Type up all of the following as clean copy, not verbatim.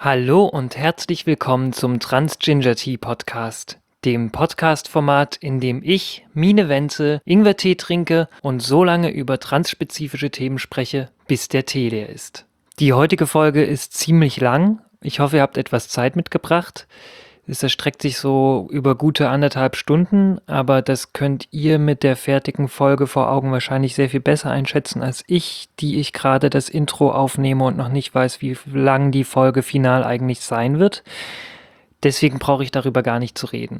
Hallo und herzlich willkommen zum Trans-Ginger Tea Podcast, dem Podcast-Format, in dem ich, Mine Wenzel, Ingwertee trinke und so lange über transspezifische Themen spreche, bis der Tee leer ist. Die heutige Folge ist ziemlich lang. Ich hoffe, ihr habt etwas Zeit mitgebracht. Es erstreckt sich so über gute 1,5 Stunden, aber das könnt ihr mit der fertigen Folge vor Augen wahrscheinlich sehr viel besser einschätzen als ich, die ich gerade das Intro aufnehme und noch nicht weiß, wie lang die Folge final eigentlich sein wird. Deswegen brauche ich darüber gar nicht zu reden.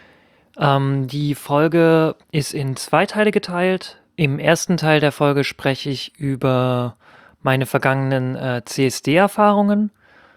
Die Folge ist in 2 Teile geteilt. Im ersten Teil der Folge spreche ich über meine vergangenen CSD-Erfahrungen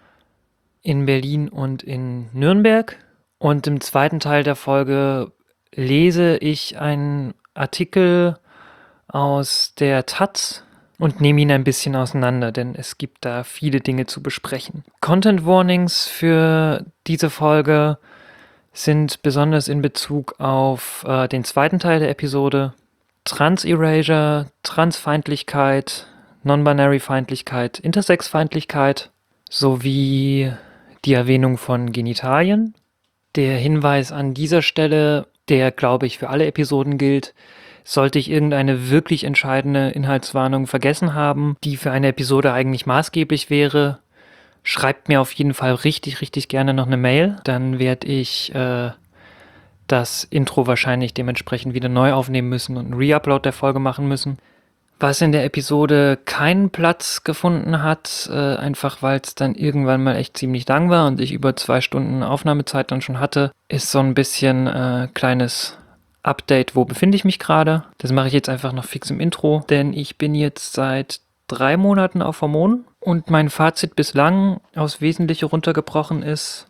in Berlin und in Nürnberg. Und im zweiten Teil der Folge lese ich einen Artikel aus der Taz und nehme ihn ein bisschen auseinander, denn es gibt da viele Dinge zu besprechen. Content Warnings für diese Folge sind besonders in Bezug auf den zweiten Teil der Episode. Trans-Erasure, Transfeindlichkeit, Non-Binary-Feindlichkeit, Intersex-Feindlichkeit sowie die Erwähnung von Genitalien. Der Hinweis an dieser Stelle, der, glaube ich, für alle Episoden gilt: Sollte ich irgendeine wirklich entscheidende Inhaltswarnung vergessen haben, die für eine Episode eigentlich maßgeblich wäre, schreibt mir auf jeden Fall richtig, richtig gerne noch eine Mail. Dann werde ich das Intro wahrscheinlich dementsprechend wieder neu aufnehmen müssen und einen Reupload der Folge machen müssen. Was in der Episode keinen Platz gefunden hat, einfach weil es dann irgendwann mal echt ziemlich lang war und ich über 2 Stunden Aufnahmezeit dann schon hatte, ist so ein bisschen kleines Update, wo befinde ich mich gerade. Das mache ich jetzt einfach noch fix im Intro, denn ich bin jetzt seit 3 Monaten auf Hormonen und mein Fazit bislang aufs Wesentliche runtergebrochen ist: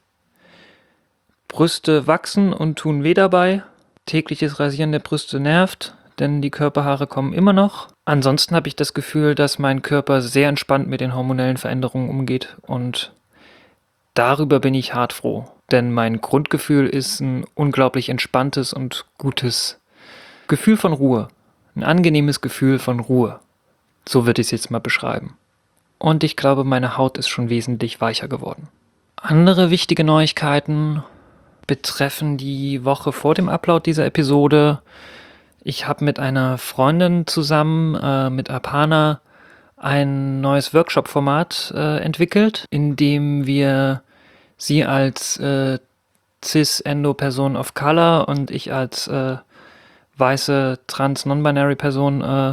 Brüste wachsen und tun weh dabei. Tägliches Rasieren der Brüste nervt, denn die Körperhaare kommen immer noch. Ansonsten habe ich das Gefühl, dass mein Körper sehr entspannt mit den hormonellen Veränderungen umgeht und darüber bin ich hart froh, denn mein Grundgefühl ist ein unglaublich entspanntes und gutes Gefühl von Ruhe. Ein angenehmes Gefühl von Ruhe. So würde ich es jetzt mal beschreiben. Und ich glaube, meine Haut ist schon wesentlich weicher geworden. Andere wichtige Neuigkeiten betreffen die Woche vor dem Upload dieser Episode. Ich habe mit einer Freundin zusammen, mit Apana, ein neues Workshop-Format entwickelt, in dem wir sie als Cis-Endo-Person of Color und ich als weiße Trans-Non-Binary-Person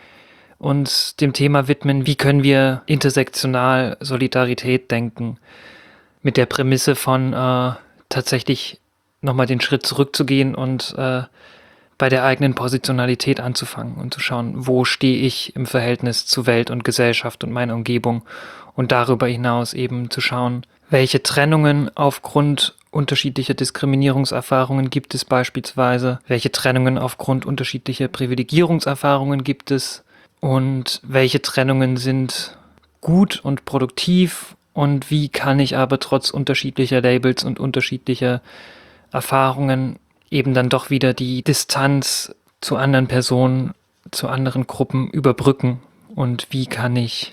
uns dem Thema widmen, wie können wir intersektional Solidarität denken, mit der Prämisse von tatsächlich nochmal den Schritt zurückzugehen und bei der eigenen Positionalität anzufangen und zu schauen, wo stehe ich im Verhältnis zu Welt und Gesellschaft und meiner Umgebung und darüber hinaus eben zu schauen, welche Trennungen aufgrund unterschiedlicher Diskriminierungserfahrungen gibt es beispielsweise, welche Trennungen aufgrund unterschiedlicher Privilegierungserfahrungen gibt es und welche Trennungen sind gut und produktiv und wie kann ich aber trotz unterschiedlicher Labels und unterschiedlicher Erfahrungen eben dann doch wieder die Distanz zu anderen Personen, zu anderen Gruppen überbrücken und wie kann ich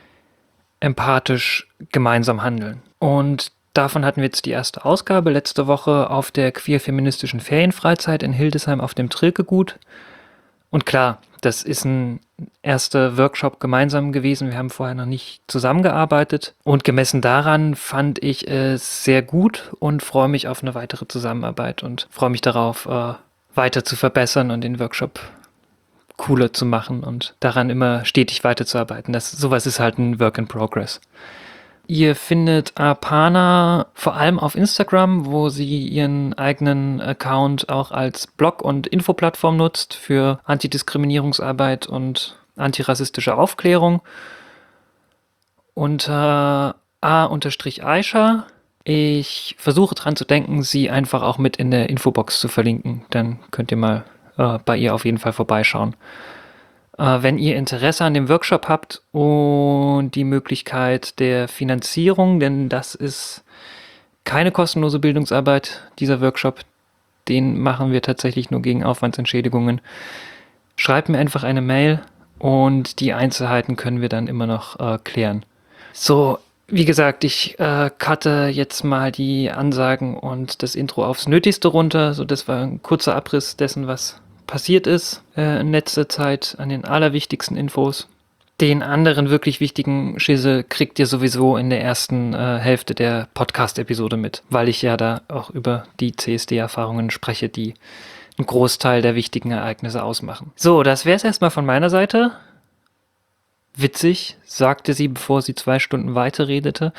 empathisch gemeinsam handeln. Und davon hatten wir jetzt die erste Ausgabe letzte Woche auf der queer-feministischen Ferienfreizeit in Hildesheim auf dem Trilke-Gut. Und klar, das ist ein erster Workshop gemeinsam gewesen. Wir haben vorher noch nicht zusammengearbeitet. Und gemessen daran fand ich es sehr gut und freue mich auf eine weitere Zusammenarbeit und freue mich darauf, weiter zu verbessern und den Workshop cooler zu machen und daran immer stetig weiterzuarbeiten. Sowas ist halt ein Work in Progress. Ihr findet Apana vor allem auf Instagram, wo sie ihren eigenen Account auch als Blog- und Infoplattform nutzt für Antidiskriminierungsarbeit und antirassistische Aufklärung. Unter a_Aisha. Ich versuche dran zu denken, sie einfach auch mit in der Infobox zu verlinken. Dann könnt ihr mal bei ihr auf jeden Fall vorbeischauen. Wenn ihr Interesse an dem Workshop habt und die Möglichkeit der Finanzierung, denn das ist keine kostenlose Bildungsarbeit, dieser Workshop, den machen wir tatsächlich nur gegen Aufwandsentschädigungen. Schreibt mir einfach eine Mail und die Einzelheiten können wir dann immer noch klären. So, Wie gesagt, ich cutte jetzt mal die Ansagen und das Intro aufs Nötigste runter. So, das war ein kurzer Abriss dessen, was passiert ist in letzter Zeit an den allerwichtigsten Infos. Den anderen wirklich wichtigen Schisse kriegt ihr sowieso in der ersten Hälfte der Podcast-Episode mit, weil ich ja da auch über die CSD-Erfahrungen spreche, die einen Großteil der wichtigen Ereignisse ausmachen. So, das wäre es erstmal von meiner Seite. Witzig, sagte sie, bevor sie 2 Stunden weiterredete.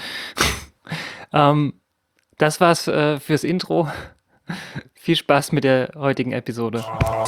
Das war's fürs Intro. Viel Spaß mit der heutigen Episode.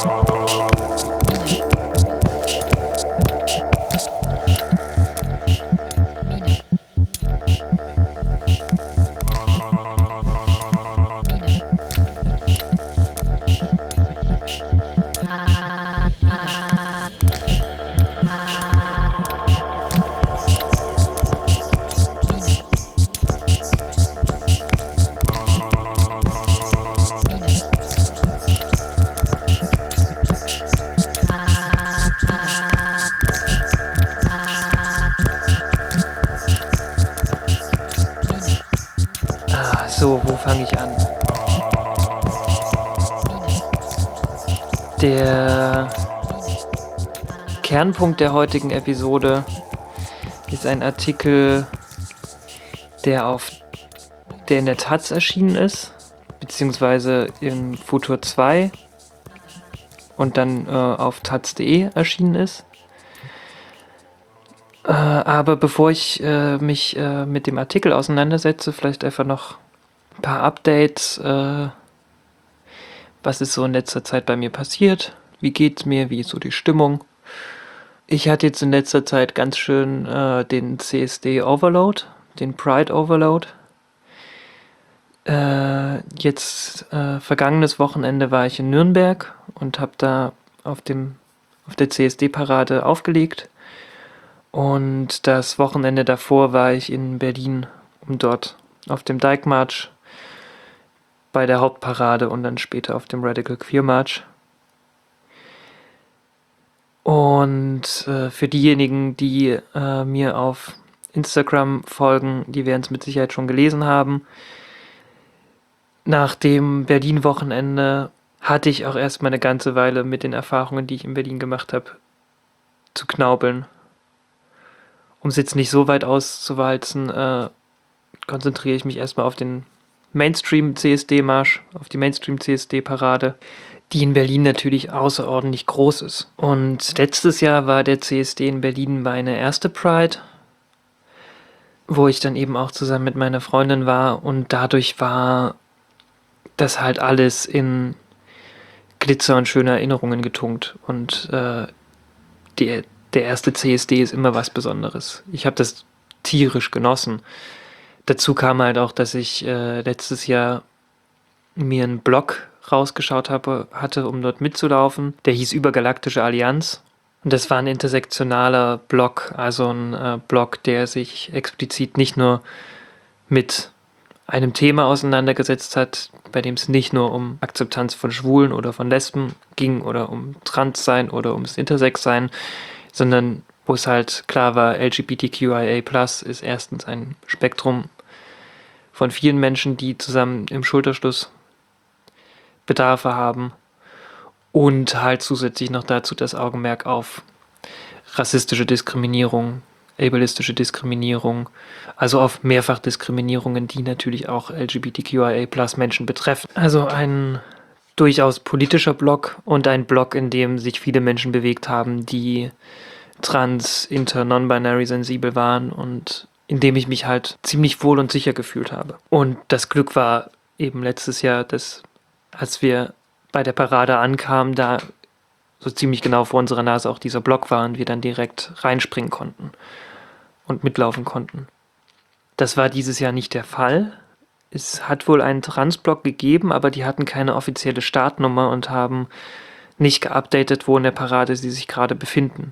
So, wo fange ich an? Der Kernpunkt der heutigen Episode ist ein Artikel, der in der Taz erschienen ist, beziehungsweise im Futur 2 und dann auf taz.de erschienen ist. Aber bevor ich mich mit dem Artikel auseinandersetze, vielleicht einfach noch ein paar Updates. Was ist so in letzter Zeit bei mir passiert? Wie geht's mir? Wie ist so die Stimmung? Ich hatte jetzt in letzter Zeit ganz schön den CSD Overload, den Pride Overload. Vergangenes Wochenende war ich in Nürnberg und habe da auf der CSD-Parade aufgelegt. Und das Wochenende davor war ich in Berlin, um dort auf dem Dyke March bei der Hauptparade und dann später auf dem Radical Queer March. Und für diejenigen, die mir auf Instagram folgen, die werden es mit Sicherheit schon gelesen haben. Nach dem Berlin-Wochenende hatte ich auch erstmal eine ganze Weile mit den Erfahrungen, die ich in Berlin gemacht habe, zu knaubeln. Um es jetzt nicht so weit auszuwalzen, konzentriere ich mich erstmal auf den Mainstream-CSD-Marsch, auf die Mainstream-CSD-Parade, die in Berlin natürlich außerordentlich groß ist. Und letztes Jahr war der CSD in Berlin meine erste Pride, wo ich dann eben auch zusammen mit meiner Freundin war, und dadurch war das halt alles in Glitzer und schöne Erinnerungen getunkt. Und der erste CSD ist immer was Besonderes. Ich habe das tierisch genossen. Dazu kam halt auch, dass ich letztes Jahr mir einen Blog rausgeschaut hatte, um dort mitzulaufen. Der hieß Übergalaktische Allianz. Und das war ein intersektionaler Blog, also ein Blog, der sich explizit nicht nur mit einem Thema auseinandergesetzt hat, bei dem es nicht nur um Akzeptanz von Schwulen oder von Lesben ging oder um Transsein oder ums Intersex-Sein, sondern wo es halt klar war, LGBTQIA+ ist erstens ein Spektrum von vielen Menschen, die zusammen im Schulterschluss Bedarfe haben, und halt zusätzlich noch dazu das Augenmerk auf rassistische Diskriminierung, ableistische Diskriminierung, also auf Mehrfachdiskriminierungen, die natürlich auch LGBTQIA+ Menschen betreffen. Also ein durchaus politischer Blog und ein Blog, in dem sich viele Menschen bewegt haben, die trans, inter, non-binary sensibel waren und in dem ich mich halt ziemlich wohl und sicher gefühlt habe. Und das Glück war eben letztes Jahr, dass, als wir bei der Parade ankamen, da so ziemlich genau vor unserer Nase auch dieser Block war und wir dann direkt reinspringen konnten und mitlaufen konnten. Das war dieses Jahr nicht der Fall. Es hat wohl einen Trans-Block gegeben, aber die hatten keine offizielle Startnummer und haben nicht geupdatet, wo in der Parade sie sich gerade befinden.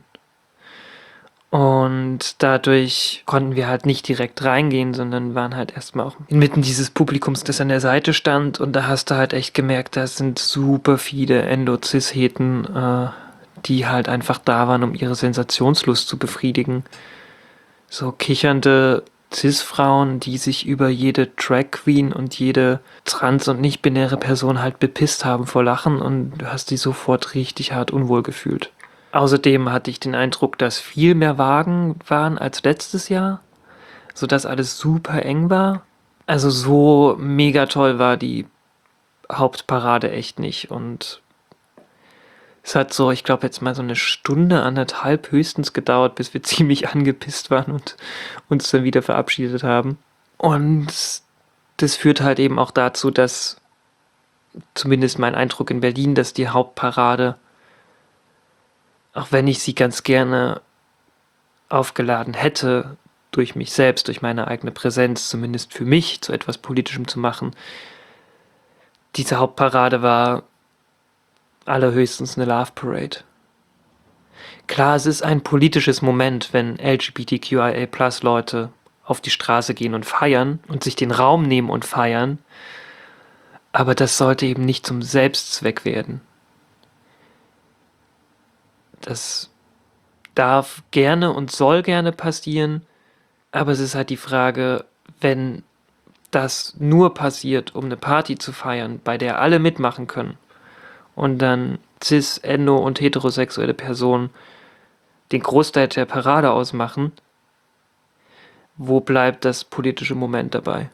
Und dadurch konnten wir halt nicht direkt reingehen, sondern waren halt erstmal auch inmitten dieses Publikums, das an der Seite stand. Und da hast du halt echt gemerkt, da sind super viele Endo-Cis-Heten, die halt einfach da waren, um ihre Sensationslust zu befriedigen. So kichernde Cis-Frauen, die sich über jede Drag Queen und jede trans- und nicht-binäre Person halt bepisst haben vor Lachen, und du hast dich sofort richtig hart unwohl gefühlt. Außerdem hatte ich den Eindruck, dass viel mehr Wagen waren als letztes Jahr, sodass alles super eng war. Also so mega toll war die Hauptparade echt nicht, und es hat so, ich glaube, jetzt mal so eine Stunde, anderthalb höchstens gedauert, bis wir ziemlich angepisst waren und uns dann wieder verabschiedet haben. Und das führt halt eben auch dazu, dass, zumindest mein Eindruck in Berlin, dass die Hauptparade, auch wenn ich sie ganz gerne aufgeladen hätte, durch mich selbst, durch meine eigene Präsenz, zumindest für mich, zu etwas Politischem zu machen, diese Hauptparade war allerhöchstens eine Love Parade. Klar, es ist ein politisches Moment, wenn LGBTQIA+-Leute auf die Straße gehen und feiern und sich den Raum nehmen und feiern, aber das sollte eben nicht zum Selbstzweck werden. Das darf gerne und soll gerne passieren, aber es ist halt die Frage, wenn das nur passiert, um eine Party zu feiern, bei der alle mitmachen können, und dann cis-, endo- und heterosexuelle Personen den Großteil der Parade ausmachen, wo bleibt das politische Moment dabei?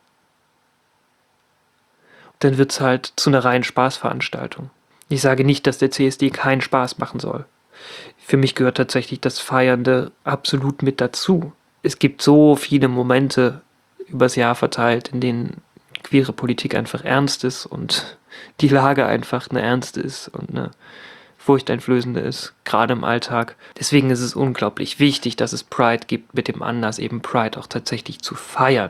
Dann wird es halt zu einer reinen Spaßveranstaltung. Ich sage nicht, dass der CSD keinen Spaß machen soll. Für mich gehört tatsächlich das Feiernde absolut mit dazu. Es gibt so viele Momente übers Jahr verteilt, in denen queere Politik einfach ernst ist und die Lage einfach eine ernste ist und eine furchteinflößende ist, gerade im Alltag. Deswegen ist es unglaublich wichtig, dass es Pride gibt, mit dem Anlass eben Pride auch tatsächlich zu feiern.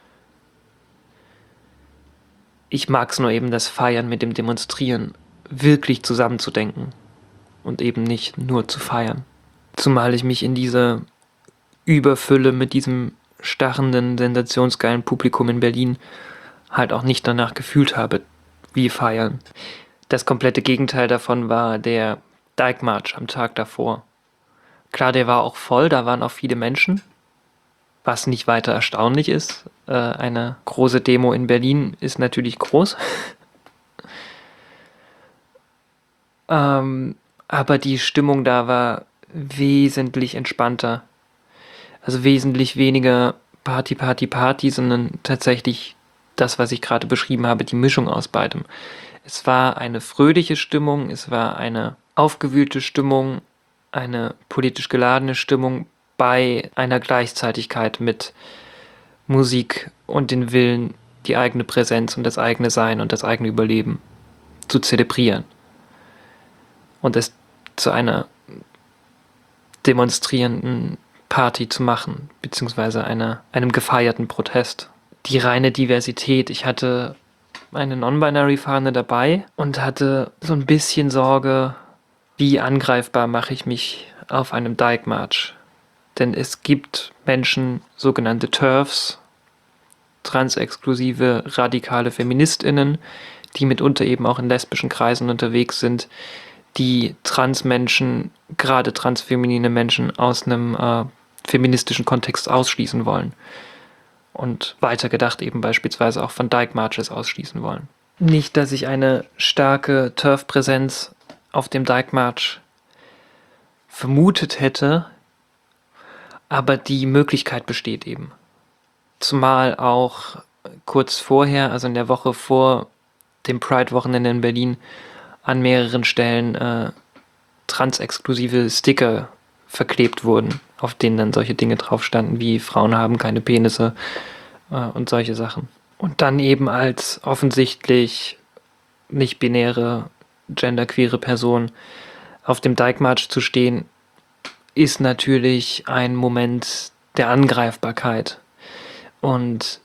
Ich mag es nur eben, das Feiern mit dem Demonstrieren wirklich zusammenzudenken und eben nicht nur zu feiern. Zumal ich mich in diese Überfülle mit diesem starrenden, sensationsgeilen Publikum in Berlin halt auch nicht danach gefühlt habe, wie feiern. Das komplette Gegenteil davon war der Dyke March am Tag davor. Klar, der war auch voll, da waren auch viele Menschen, was nicht weiter erstaunlich ist. Eine große Demo in Berlin ist natürlich groß. Aber die Stimmung da war wesentlich entspannter. Also wesentlich weniger Party, Party, Party, sondern tatsächlich das, was ich gerade beschrieben habe, die Mischung aus beidem. Es war eine fröhliche Stimmung, es war eine aufgewühlte Stimmung, eine politisch geladene Stimmung bei einer Gleichzeitigkeit mit Musik und den Willen, die eigene Präsenz und das eigene Sein und das eigene Überleben zu zelebrieren und es zu einer demonstrierenden Party zu machen, beziehungsweise einem gefeierten Protest. Die reine Diversität. Ich hatte eine Non-Binary-Fahne dabei und hatte so ein bisschen Sorge, wie angreifbar mache ich mich auf einem Dyke March. Denn es gibt Menschen, sogenannte TERFs, transexklusive, radikale FeministInnen, die mitunter eben auch in lesbischen Kreisen unterwegs sind, die Transmenschen, gerade transfeminine Menschen, aus einem feministischen Kontext ausschließen wollen. Und weitergedacht eben beispielsweise auch von Dyke Marches ausschließen wollen. Nicht, dass ich eine starke TERF-Präsenz auf dem Dyke March vermutet hätte, aber die Möglichkeit besteht eben. Zumal auch kurz vorher, also in der Woche vor dem Pride-Wochenende in Berlin, an mehreren Stellen transexklusive Sticker verklebt wurden, auf denen dann solche Dinge drauf standen, wie Frauen haben keine Penisse und solche Sachen. Und dann eben als offensichtlich nicht-binäre, genderqueere Person auf dem Dyke March zu stehen, ist natürlich ein Moment der Angreifbarkeit. Und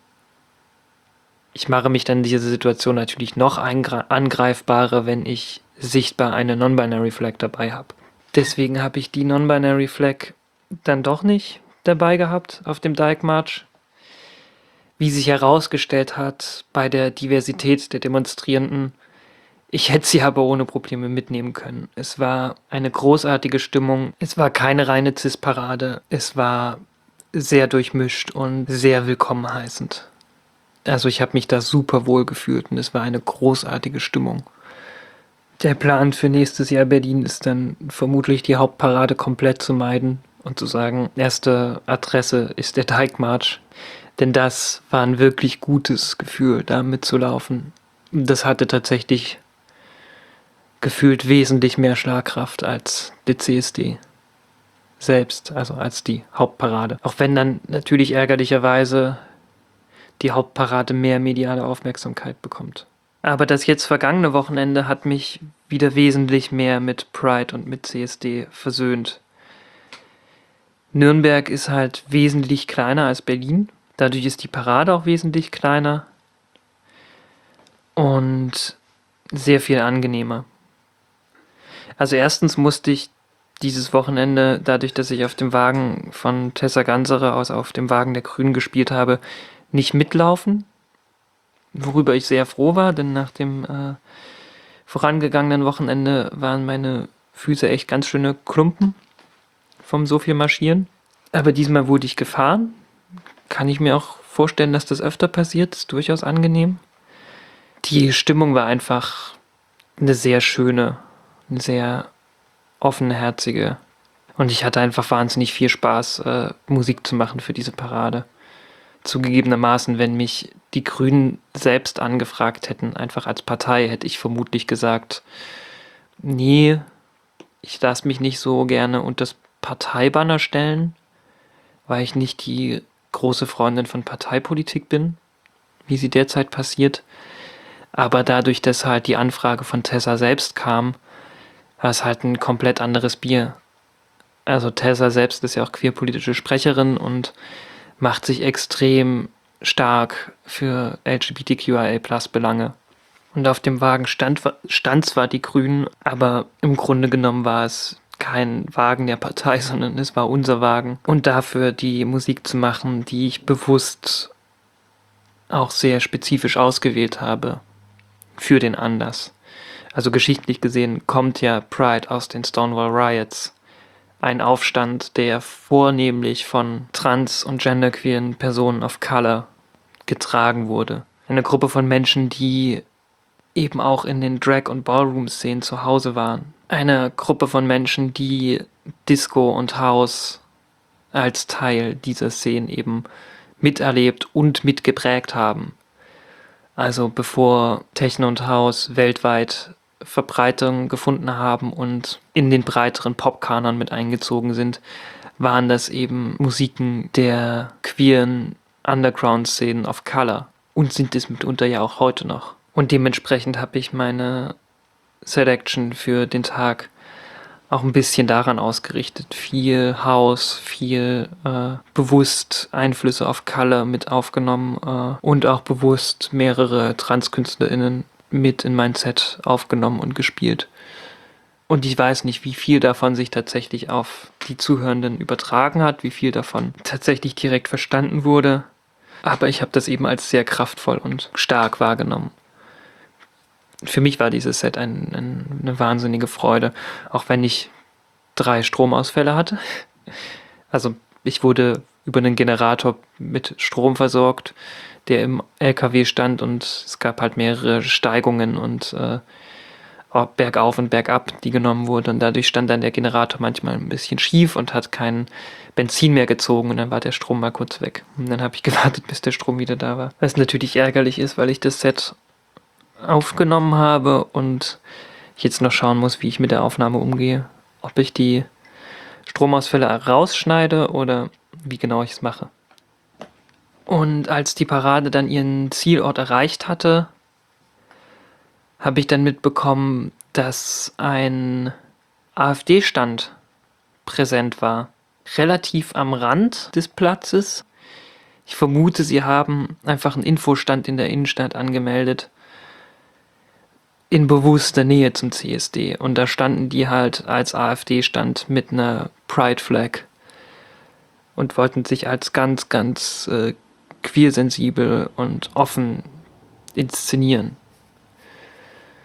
ich mache mich dann in dieser Situation natürlich noch angreifbarer, wenn ich sichtbar eine Non-Binary Flag dabei habe. Deswegen habe ich die Non-Binary Flag dann doch nicht dabei gehabt auf dem Dyke March. Wie sich herausgestellt hat bei der Diversität der Demonstrierenden, ich hätte sie aber ohne Probleme mitnehmen können. Es war eine großartige Stimmung. Es war keine reine Cis-Parade. Es war sehr durchmischt und sehr willkommen heißend. Also ich habe mich da super wohl gefühlt und es war eine großartige Stimmung. Der Plan für nächstes Jahr Berlin ist dann vermutlich die Hauptparade komplett zu meiden und zu sagen, erste Adresse ist der Teigmarsch. Denn das war ein wirklich gutes Gefühl, da mitzulaufen. Das hatte tatsächlich gefühlt wesentlich mehr Schlagkraft als der CSD selbst, also als die Hauptparade. Auch wenn dann natürlich ärgerlicherweise die Hauptparade mehr mediale Aufmerksamkeit bekommt. Aber das jetzt vergangene Wochenende hat mich wieder wesentlich mehr mit Pride und mit CSD versöhnt. Nürnberg ist halt wesentlich kleiner als Berlin. Dadurch ist die Parade auch wesentlich kleiner und sehr viel angenehmer. Also erstens musste ich dieses Wochenende, dadurch, dass ich auf dem Wagen von Tessa Ganserer aus auf dem Wagen der Grünen gespielt habe, nicht mitlaufen, worüber ich sehr froh war, denn nach dem vorangegangenen Wochenende waren meine Füße echt ganz schöne Klumpen vom so viel Marschieren. Aber diesmal wurde ich gefahren. Kann ich mir auch vorstellen, dass das öfter passiert. Ist durchaus angenehm. Die Stimmung war einfach eine sehr schöne, eine sehr offenherzige. Und ich hatte einfach wahnsinnig viel Spaß, Musik zu machen für diese Parade. Zugegebenermaßen, wenn mich die Grünen selbst angefragt hätten, einfach als Partei, hätte ich vermutlich gesagt, nee, ich lasse mich nicht so gerne unter das Parteibanner stellen, weil ich nicht die große Freundin von Parteipolitik bin, wie sie derzeit passiert. Aber dadurch, dass halt die Anfrage von Tessa selbst kam, war es halt ein komplett anderes Bier. Also Tessa selbst ist ja auch queerpolitische Sprecherin und macht sich extrem stark für LGBTQIA+-Belange. Und auf dem Wagen stand zwar die Grünen, aber im Grunde genommen war es kein Wagen der Partei, sondern es war unser Wagen. Und dafür die Musik zu machen, die ich bewusst auch sehr spezifisch ausgewählt habe für den Anlass. Also geschichtlich gesehen kommt ja Pride aus den Stonewall Riots. Ein Aufstand, der vornehmlich von trans- und genderqueeren Personen of Color getragen wurde. Eine Gruppe von Menschen, die eben auch in den Drag- und Ballroom-Szenen zu Hause waren. Eine Gruppe von Menschen, die Disco und House als Teil dieser Szenen eben miterlebt und mitgeprägt haben. Also bevor Techno und House weltweit Verbreitung gefunden haben und in den breiteren Popkanon mit eingezogen sind, waren das eben Musiken der queeren Underground-Szenen of Color und sind es mitunter ja auch heute noch. Und dementsprechend habe ich meine Selection für den Tag auch ein bisschen daran ausgerichtet. Viel House, viel bewusst Einflüsse auf Color mit aufgenommen und auch bewusst mehrere TranskünstlerInnen mit in mein Set aufgenommen und gespielt. Und ich weiß nicht, wie viel davon sich tatsächlich auf die Zuhörenden übertragen hat, wie viel davon tatsächlich direkt verstanden wurde. Aber ich habe das eben als sehr kraftvoll und stark wahrgenommen. Für mich war dieses Set eine wahnsinnige Freude, auch wenn ich 3 Stromausfälle hatte. Also ich wurde über einen Generator mit Strom versorgt, der im LKW stand, und es gab halt mehrere Steigungen und bergauf und bergab, die genommen wurden, und dadurch stand dann der Generator manchmal ein bisschen schief und hat kein Benzin mehr gezogen, und dann war der Strom mal kurz weg. Und dann habe ich gewartet, bis der Strom wieder da war. Was natürlich ärgerlich ist, weil ich das Set aufgenommen habe und ich jetzt noch schauen muss, wie ich mit der Aufnahme umgehe. Ob ich die Stromausfälle rausschneide oder wie genau ich es mache. Und als die Parade dann ihren Zielort erreicht hatte, habe ich dann mitbekommen, dass ein AfD-Stand präsent war. Relativ am Rand des Platzes. Ich vermute, sie haben einfach einen Infostand in der Innenstadt angemeldet. In bewusster Nähe zum CSD. Und da standen die halt als AfD-Stand mit einer Pride-Flag und wollten sich als ganz, ganz queersensibel und offen inszenieren.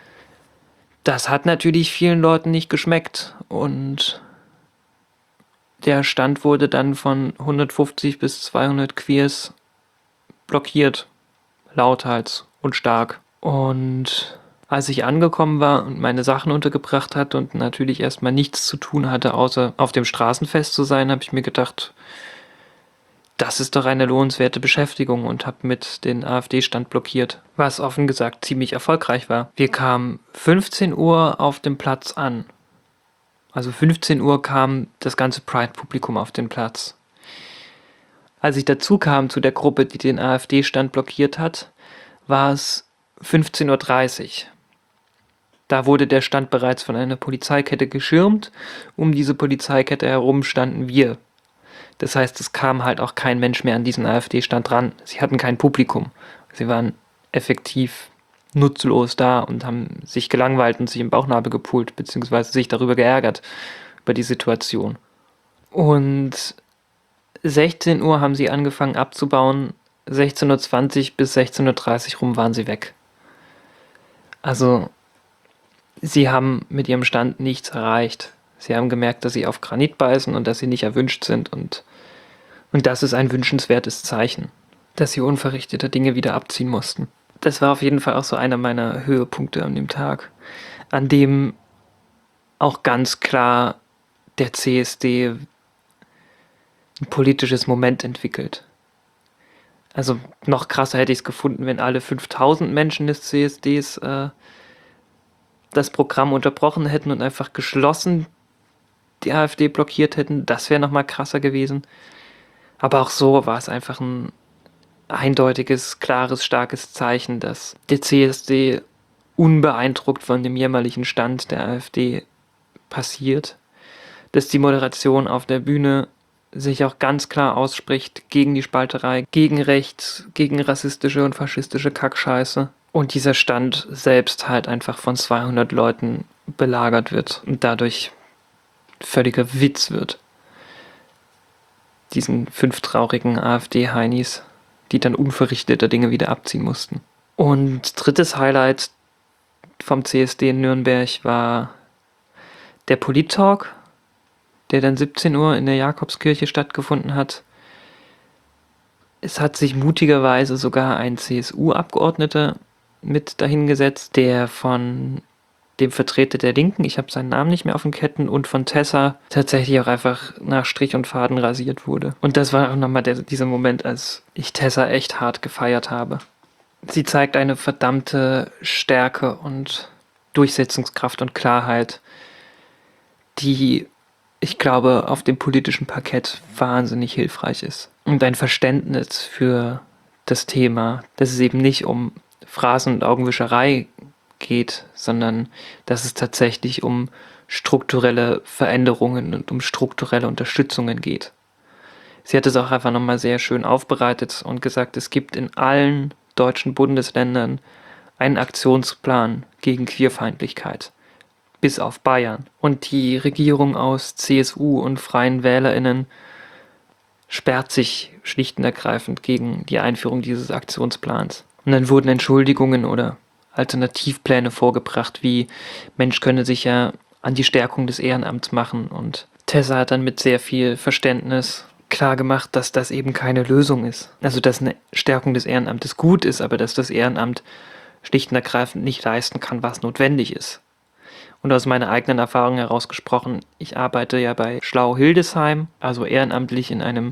Das hat natürlich vielen Leuten nicht geschmeckt und Der Stand wurde dann von 150 bis 200 Queers blockiert, lauthals und stark. Und als ich angekommen war und meine Sachen untergebracht hatte und natürlich erstmal nichts zu tun hatte, außer auf dem Straßenfest zu sein, habe ich mir gedacht, das ist doch eine lohnenswerte Beschäftigung und habe mit den AfD-Stand blockiert, was offen gesagt ziemlich erfolgreich war. Wir kamen 15 Uhr auf dem Platz an. Also 15 Uhr kam das ganze Pride-Publikum auf den Platz. Als ich dazu kam zu der Gruppe, die den AfD-Stand blockiert hat, war es 15:30 Uhr. Da wurde der Stand bereits von einer Polizeikette geschirmt. Um diese Polizeikette herum standen wir. Das heißt, es kam halt auch kein Mensch mehr an diesen AfD-Stand ran. Sie hatten kein Publikum. Sie waren effektiv nutzlos da und haben sich gelangweilt und sich im Bauchnabel gepult, beziehungsweise sich darüber geärgert, über die Situation. Und 16 Uhr haben sie angefangen abzubauen. 16:20 bis 16:30 rum waren sie weg. Also, sie haben mit ihrem Stand nichts erreicht. Sie haben gemerkt, dass sie auf Granit beißen und dass sie nicht erwünscht sind. Und das ist ein wünschenswertes Zeichen, dass sie unverrichtete Dinge wieder abziehen mussten. Das war auf jeden Fall auch so einer meiner Höhepunkte an dem Tag, an dem auch ganz klar der CSD ein politisches Moment entwickelt. Also noch krasser hätte ich es gefunden, wenn alle 5000 Menschen des CSDs das Programm unterbrochen hätten und einfach geschlossen die AfD blockiert hätten. Das wäre nochmal krasser gewesen. Aber auch so war es einfach ein eindeutiges, klares, starkes Zeichen, dass der CSD unbeeindruckt von dem jämmerlichen Stand der AfD passiert, dass die Moderation auf der Bühne sich auch ganz klar ausspricht gegen die Spalterei, gegen rechts, gegen rassistische und faschistische Kackscheiße und dieser Stand selbst halt einfach von 200 Leuten belagert wird und dadurch völliger Witz wird. Diesen 5 traurigen AfD-Heinis, die dann unverrichteter Dinge wieder abziehen mussten. Und drittes Highlight vom CSD in Nürnberg war der Polit-Talk, der dann 17 Uhr in der Jakobskirche stattgefunden hat. Es hat sich mutigerweise sogar ein CSU-Abgeordneter mit dahingesetzt, der von dem Vertreter der Linken, ich habe seinen Namen nicht mehr auf den Ketten, und von Tessa tatsächlich auch einfach nach Strich und Faden rasiert wurde. Und das war auch nochmal dieser Moment, als ich Tessa echt hart gefeiert habe. Sie zeigt eine verdammte Stärke und Durchsetzungskraft und Klarheit, die, ich glaube, auf dem politischen Parkett wahnsinnig hilfreich ist. Und ein Verständnis für das Thema, dass es eben nicht um Phrasen und Augenwischerei geht, sondern dass es tatsächlich um strukturelle Veränderungen und um strukturelle Unterstützungen geht. Sie hat es auch einfach nochmal sehr schön aufbereitet und gesagt, es gibt in allen deutschen Bundesländern einen Aktionsplan gegen Queerfeindlichkeit, bis auf Bayern. Und die Regierung aus CSU und Freien WählerInnen sperrt sich schlicht und ergreifend gegen die Einführung dieses Aktionsplans. Und dann wurden Entschuldigungen oder Alternativpläne vorgebracht, wie Mensch könne sich ja an die Stärkung des Ehrenamts machen. Und Tessa hat dann mit sehr viel Verständnis klar gemacht, dass das eben keine Lösung ist. Also, dass eine Stärkung des Ehrenamtes gut ist, aber dass das Ehrenamt schlicht und ergreifend nicht leisten kann, was notwendig ist. Und aus meiner eigenen Erfahrung heraus gesprochen, ich arbeite ja bei Schlau Hildesheim, also ehrenamtlich in einer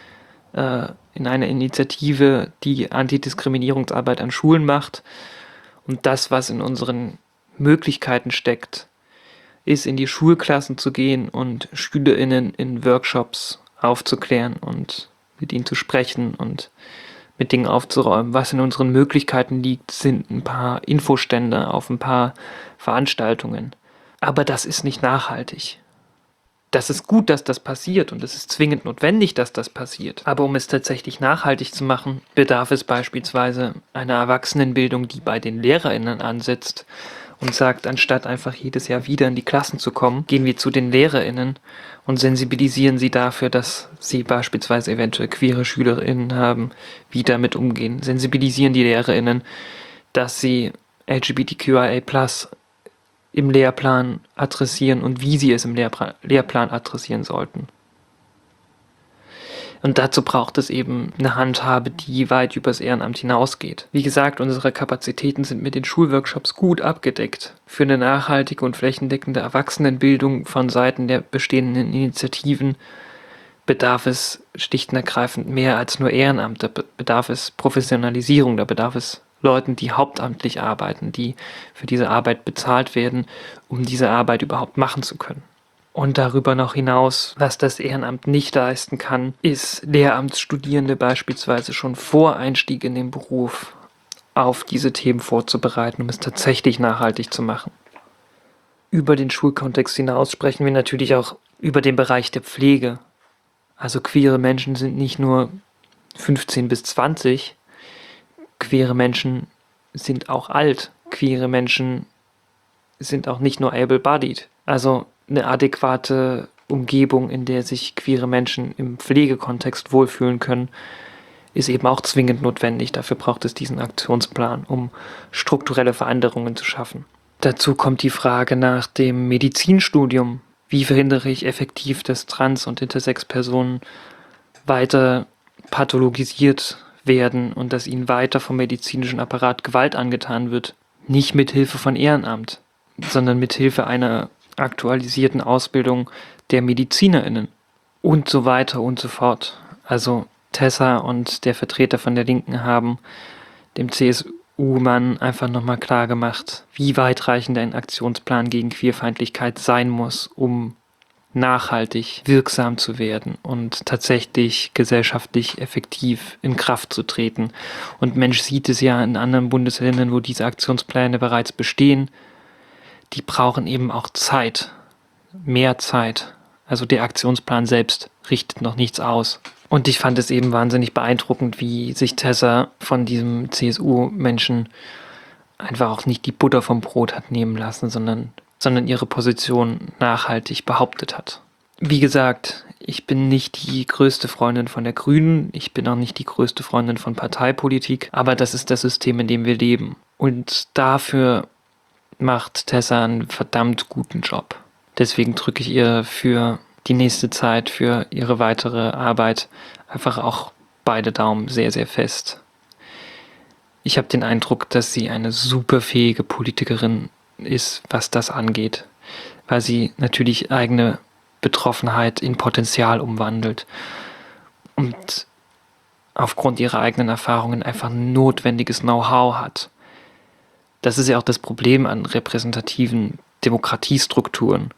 Initiative, die Antidiskriminierungsarbeit an Schulen macht. Und das, was in unseren Möglichkeiten steckt, ist, in die Schulklassen zu gehen und SchülerInnen in Workshops aufzuklären und mit ihnen zu sprechen und mit Dingen aufzuräumen. Was in unseren Möglichkeiten liegt, sind ein paar Infostände auf ein paar Veranstaltungen. Aber das ist nicht nachhaltig. Das ist gut, dass das passiert und es ist zwingend notwendig, dass das passiert. Aber um es tatsächlich nachhaltig zu machen, bedarf es beispielsweise einer Erwachsenenbildung, die bei den LehrerInnen ansetzt und sagt, anstatt einfach jedes Jahr wieder in die Klassen zu kommen, gehen wir zu den LehrerInnen und sensibilisieren sie dafür, dass sie beispielsweise eventuell queere SchülerInnen haben, wie damit umgehen. Sensibilisieren die LehrerInnen, dass sie LGBTQIA+ im Lehrplan adressieren und wie sie es im Lehrplan adressieren sollten. Und dazu braucht es eben eine Handhabe, die weit übers Ehrenamt hinausgeht. Wie gesagt, unsere Kapazitäten sind mit den Schulworkshops gut abgedeckt. Für eine nachhaltige und flächendeckende Erwachsenenbildung von Seiten der bestehenden Initiativen bedarf es schlicht und ergreifend mehr als nur Ehrenamt. Da bedarf es Professionalisierung, da bedarf es Leuten, die hauptamtlich arbeiten, die für diese Arbeit bezahlt werden, um diese Arbeit überhaupt machen zu können. Und darüber noch hinaus, was das Ehrenamt nicht leisten kann, ist Lehramtsstudierende beispielsweise schon vor Einstieg in den Beruf auf diese Themen vorzubereiten, um es tatsächlich nachhaltig zu machen. Über den Schulkontext hinaus sprechen wir natürlich auch über den Bereich der Pflege. Also queere Menschen sind nicht nur 15 bis 20, queere Menschen sind auch alt. Queere Menschen sind auch nicht nur able-bodied. Also eine adäquate Umgebung, in der sich queere Menschen im Pflegekontext wohlfühlen können, ist eben auch zwingend notwendig. Dafür braucht es diesen Aktionsplan, um strukturelle Veränderungen zu schaffen. Dazu kommt die Frage nach dem Medizinstudium. Wie verhindere ich effektiv, dass Trans- und Intersex-Personen weiter pathologisiert werden und dass ihnen weiter vom medizinischen Apparat Gewalt angetan wird? Nicht mit Hilfe von Ehrenamt, sondern mit Hilfe einer aktualisierten Ausbildung der MedizinerInnen und so weiter und so fort. Also Tessa und der Vertreter von der Linken haben dem CSU-Mann einfach nochmal klar gemacht, wie weitreichend ein Aktionsplan gegen Queerfeindlichkeit sein muss, um nachhaltig wirksam zu werden und tatsächlich gesellschaftlich effektiv in Kraft zu treten. Und Mensch sieht es ja in anderen Bundesländern, wo diese Aktionspläne bereits bestehen, die brauchen eben auch Zeit, mehr Zeit. Also der Aktionsplan selbst richtet noch nichts aus. Und ich fand es eben wahnsinnig beeindruckend, wie sich Tessa von diesem CSU-Menschen einfach auch nicht die Butter vom Brot hat nehmen lassen, sondern ihre Position nachhaltig behauptet hat. Wie gesagt, ich bin nicht die größte Freundin von der Grünen, ich bin auch nicht die größte Freundin von Parteipolitik, aber das ist das System, in dem wir leben. Und dafür macht Tessa einen verdammt guten Job. Deswegen drücke ich ihr für die nächste Zeit, für ihre weitere Arbeit einfach auch beide Daumen sehr, sehr fest. Ich habe den Eindruck, dass sie eine super fähige Politikerin ist, was das angeht, weil sie natürlich eigene Betroffenheit in Potenzial umwandelt und aufgrund ihrer eigenen Erfahrungen einfach notwendiges Know-how hat. Das ist ja auch das Problem an repräsentativen Demokratiestrukturen.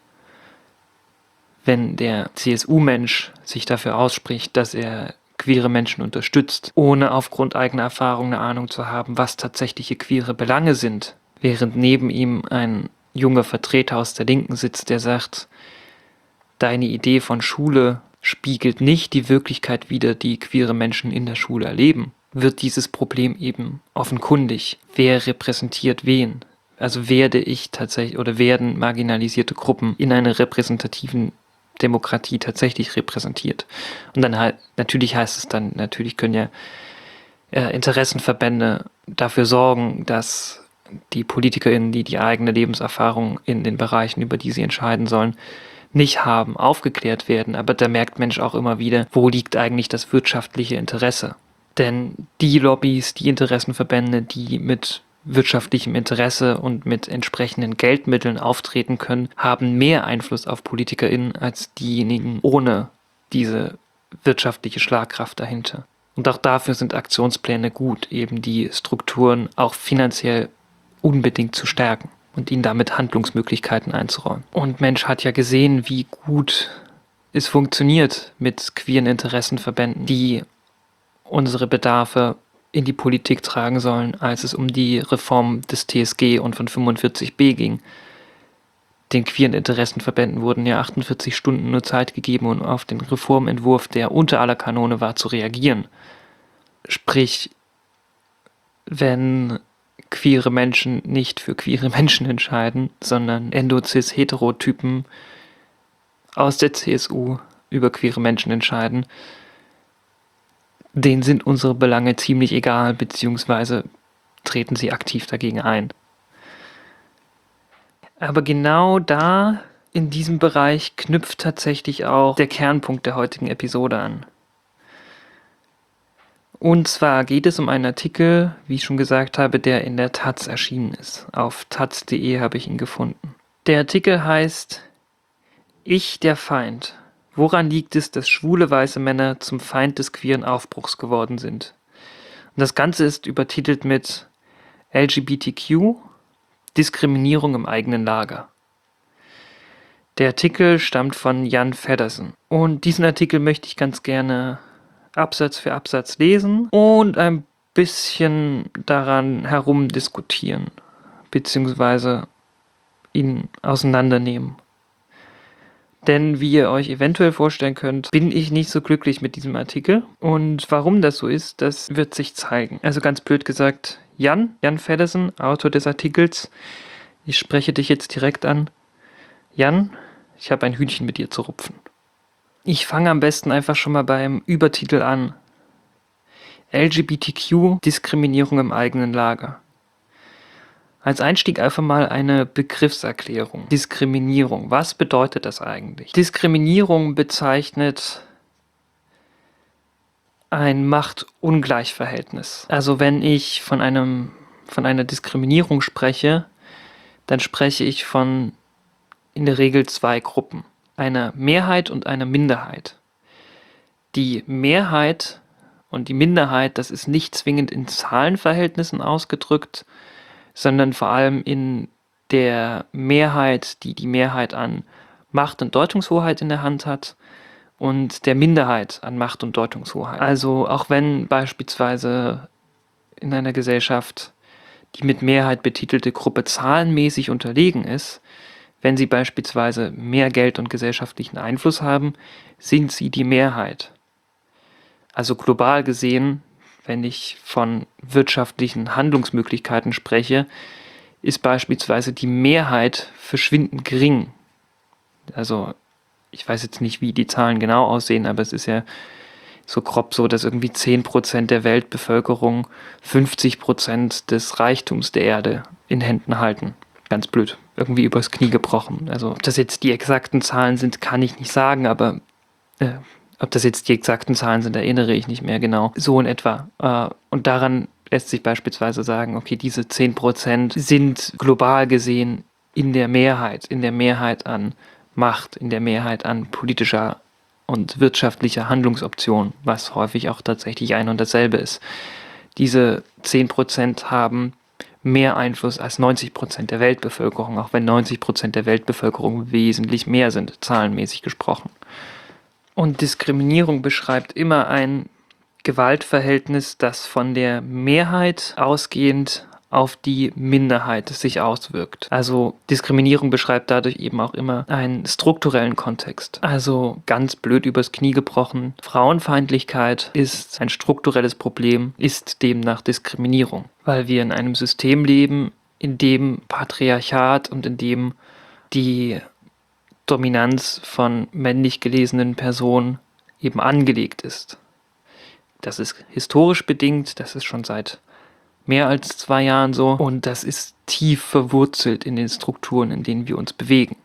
Wenn der CSU-Mensch sich dafür ausspricht, dass er queere Menschen unterstützt, ohne aufgrund eigener Erfahrung eine Ahnung zu haben, was tatsächliche queere Belange sind, während neben ihm ein junger Vertreter aus der Linken sitzt, der sagt, deine Idee von Schule spiegelt nicht die Wirklichkeit wider, die queere Menschen in der Schule erleben, wird dieses Problem eben offenkundig. Wer repräsentiert wen? Also werde ich tatsächlich oder werden marginalisierte Gruppen in einer repräsentativen Demokratie tatsächlich repräsentiert? Und dann halt, natürlich heißt es dann, natürlich können ja Interessenverbände dafür sorgen, dass die PolitikerInnen, die die eigene Lebenserfahrung in den Bereichen, über die sie entscheiden sollen, nicht haben, aufgeklärt werden. Aber da merkt Mensch auch immer wieder, wo liegt eigentlich das wirtschaftliche Interesse? Denn die Lobbys, die Interessenverbände, die mit wirtschaftlichem Interesse und mit entsprechenden Geldmitteln auftreten können, haben mehr Einfluss auf PolitikerInnen als diejenigen ohne diese wirtschaftliche Schlagkraft dahinter. Und auch dafür sind Aktionspläne gut, eben die Strukturen auch finanziell unbedingt zu stärken und ihnen damit Handlungsmöglichkeiten einzuräumen. Und Mensch hat ja gesehen, wie gut es funktioniert mit queeren Interessenverbänden, die unsere Bedarfe in die Politik tragen sollen, als es um die Reform des TSG und von 45b ging. Den queeren Interessenverbänden wurden ja 48 Stunden nur Zeit gegeben, um auf den Reformentwurf, der unter aller Kanone war, zu reagieren. Sprich, wenn queere Menschen nicht für queere Menschen entscheiden, sondern Endo-Cis-Heterotypen aus der CSU über queere Menschen entscheiden, denen sind unsere Belange ziemlich egal, beziehungsweise treten sie aktiv dagegen ein. Aber genau da, in diesem Bereich, knüpft tatsächlich auch der Kernpunkt der heutigen Episode an. Und zwar geht es um einen Artikel, wie ich schon gesagt habe, der in der Taz erschienen ist. Auf taz.de habe ich ihn gefunden. Der Artikel heißt Ich, der Feind. Woran liegt es, dass schwule weiße Männer zum Feind des queeren Aufbruchs geworden sind? Und das Ganze ist übertitelt mit LGBTQ, Diskriminierung im eigenen Lager. Der Artikel stammt von Jan Feddersen. Und diesen Artikel möchte ich ganz gerne Absatz für Absatz lesen und ein bisschen daran herumdiskutieren, beziehungsweise ihn auseinandernehmen. Denn wie ihr euch eventuell vorstellen könnt, bin ich nicht so glücklich mit diesem Artikel. Und warum das so ist, das wird sich zeigen. Also ganz blöd gesagt, Jan Feddersen, Autor des Artikels, ich spreche dich jetzt direkt an. Jan, ich habe ein Hühnchen mit dir zu rupfen. Ich fange am besten einfach schon mal beim Übertitel an. LGBTQ, Diskriminierung im eigenen Lager. Als Einstieg einfach mal eine Begriffserklärung. Diskriminierung, was bedeutet das eigentlich? Diskriminierung bezeichnet ein Machtungleichverhältnis. Also wenn ich von einer Diskriminierung spreche, dann spreche ich von in der Regel zwei Gruppen. Einer Mehrheit und einer Minderheit. Die Mehrheit und die Minderheit, das ist nicht zwingend in Zahlenverhältnissen ausgedrückt, sondern vor allem in der Mehrheit, die die Mehrheit an Macht und Deutungshoheit in der Hand hat und der Minderheit an Macht und Deutungshoheit. Also auch wenn beispielsweise in einer Gesellschaft die mit Mehrheit betitelte Gruppe zahlenmäßig unterlegen ist, wenn sie beispielsweise mehr Geld und gesellschaftlichen Einfluss haben, sind sie die Mehrheit. Also global gesehen, wenn ich von wirtschaftlichen Handlungsmöglichkeiten spreche, ist beispielsweise die Mehrheit verschwindend gering. Also ich weiß jetzt nicht, wie die Zahlen genau aussehen, aber es ist ja so grob so, dass irgendwie 10% der Weltbevölkerung 50% des Reichtums der Erde in Händen halten. Ganz blöd, irgendwie übers Knie gebrochen. Also ob das jetzt die exakten Zahlen sind, kann ich nicht sagen, aber ob das jetzt die exakten Zahlen sind, erinnere ich nicht mehr genau. So in etwa. Und daran lässt sich beispielsweise sagen, okay, diese 10% sind global gesehen in der Mehrheit an Macht, in der Mehrheit an politischer und wirtschaftlicher Handlungsoptionen, was häufig auch tatsächlich ein und dasselbe ist. Diese 10% haben mehr Einfluss als 90% der Weltbevölkerung, auch wenn 90% der Weltbevölkerung wesentlich mehr sind, zahlenmäßig gesprochen. Und Diskriminierung beschreibt immer ein Gewaltverhältnis, das von der Mehrheit ausgehend auf die Minderheit sich auswirkt. Also Diskriminierung beschreibt dadurch eben auch immer einen strukturellen Kontext. Also ganz blöd übers Knie gebrochen, Frauenfeindlichkeit ist ein strukturelles Problem, ist demnach Diskriminierung, weil wir in einem System leben, in dem Patriarchat und in dem die Dominanz von männlich gelesenen Personen eben angelegt ist. Das ist historisch bedingt, das ist schon seit mehr als 2 Jahren so und das ist tief verwurzelt in den Strukturen, in denen wir uns bewegen.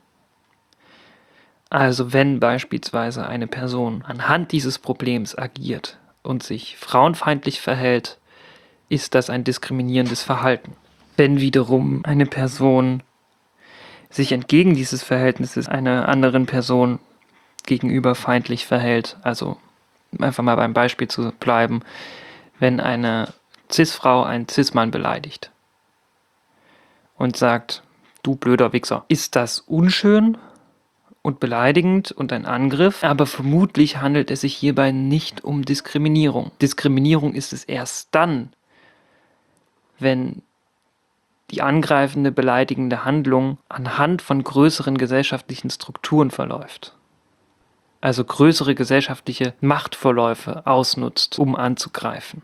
Also wenn beispielsweise eine Person anhand dieses Problems agiert und sich frauenfeindlich verhält, ist das ein diskriminierendes Verhalten. Wenn wiederum eine Person sich entgegen dieses Verhältnisses einer anderen Person gegenüber feindlich verhält, also einfach mal beim Beispiel zu bleiben, wenn eine Cis-Frau einen Cis-Mann beleidigt und sagt, du blöder Wichser, ist das unschön und beleidigend und ein Angriff, aber vermutlich handelt es sich hierbei nicht um Diskriminierung. Diskriminierung ist es erst dann, wenn die angreifende, beleidigende Handlung anhand von größeren gesellschaftlichen Strukturen verläuft. Also größere gesellschaftliche Machtverläufe ausnutzt, um anzugreifen.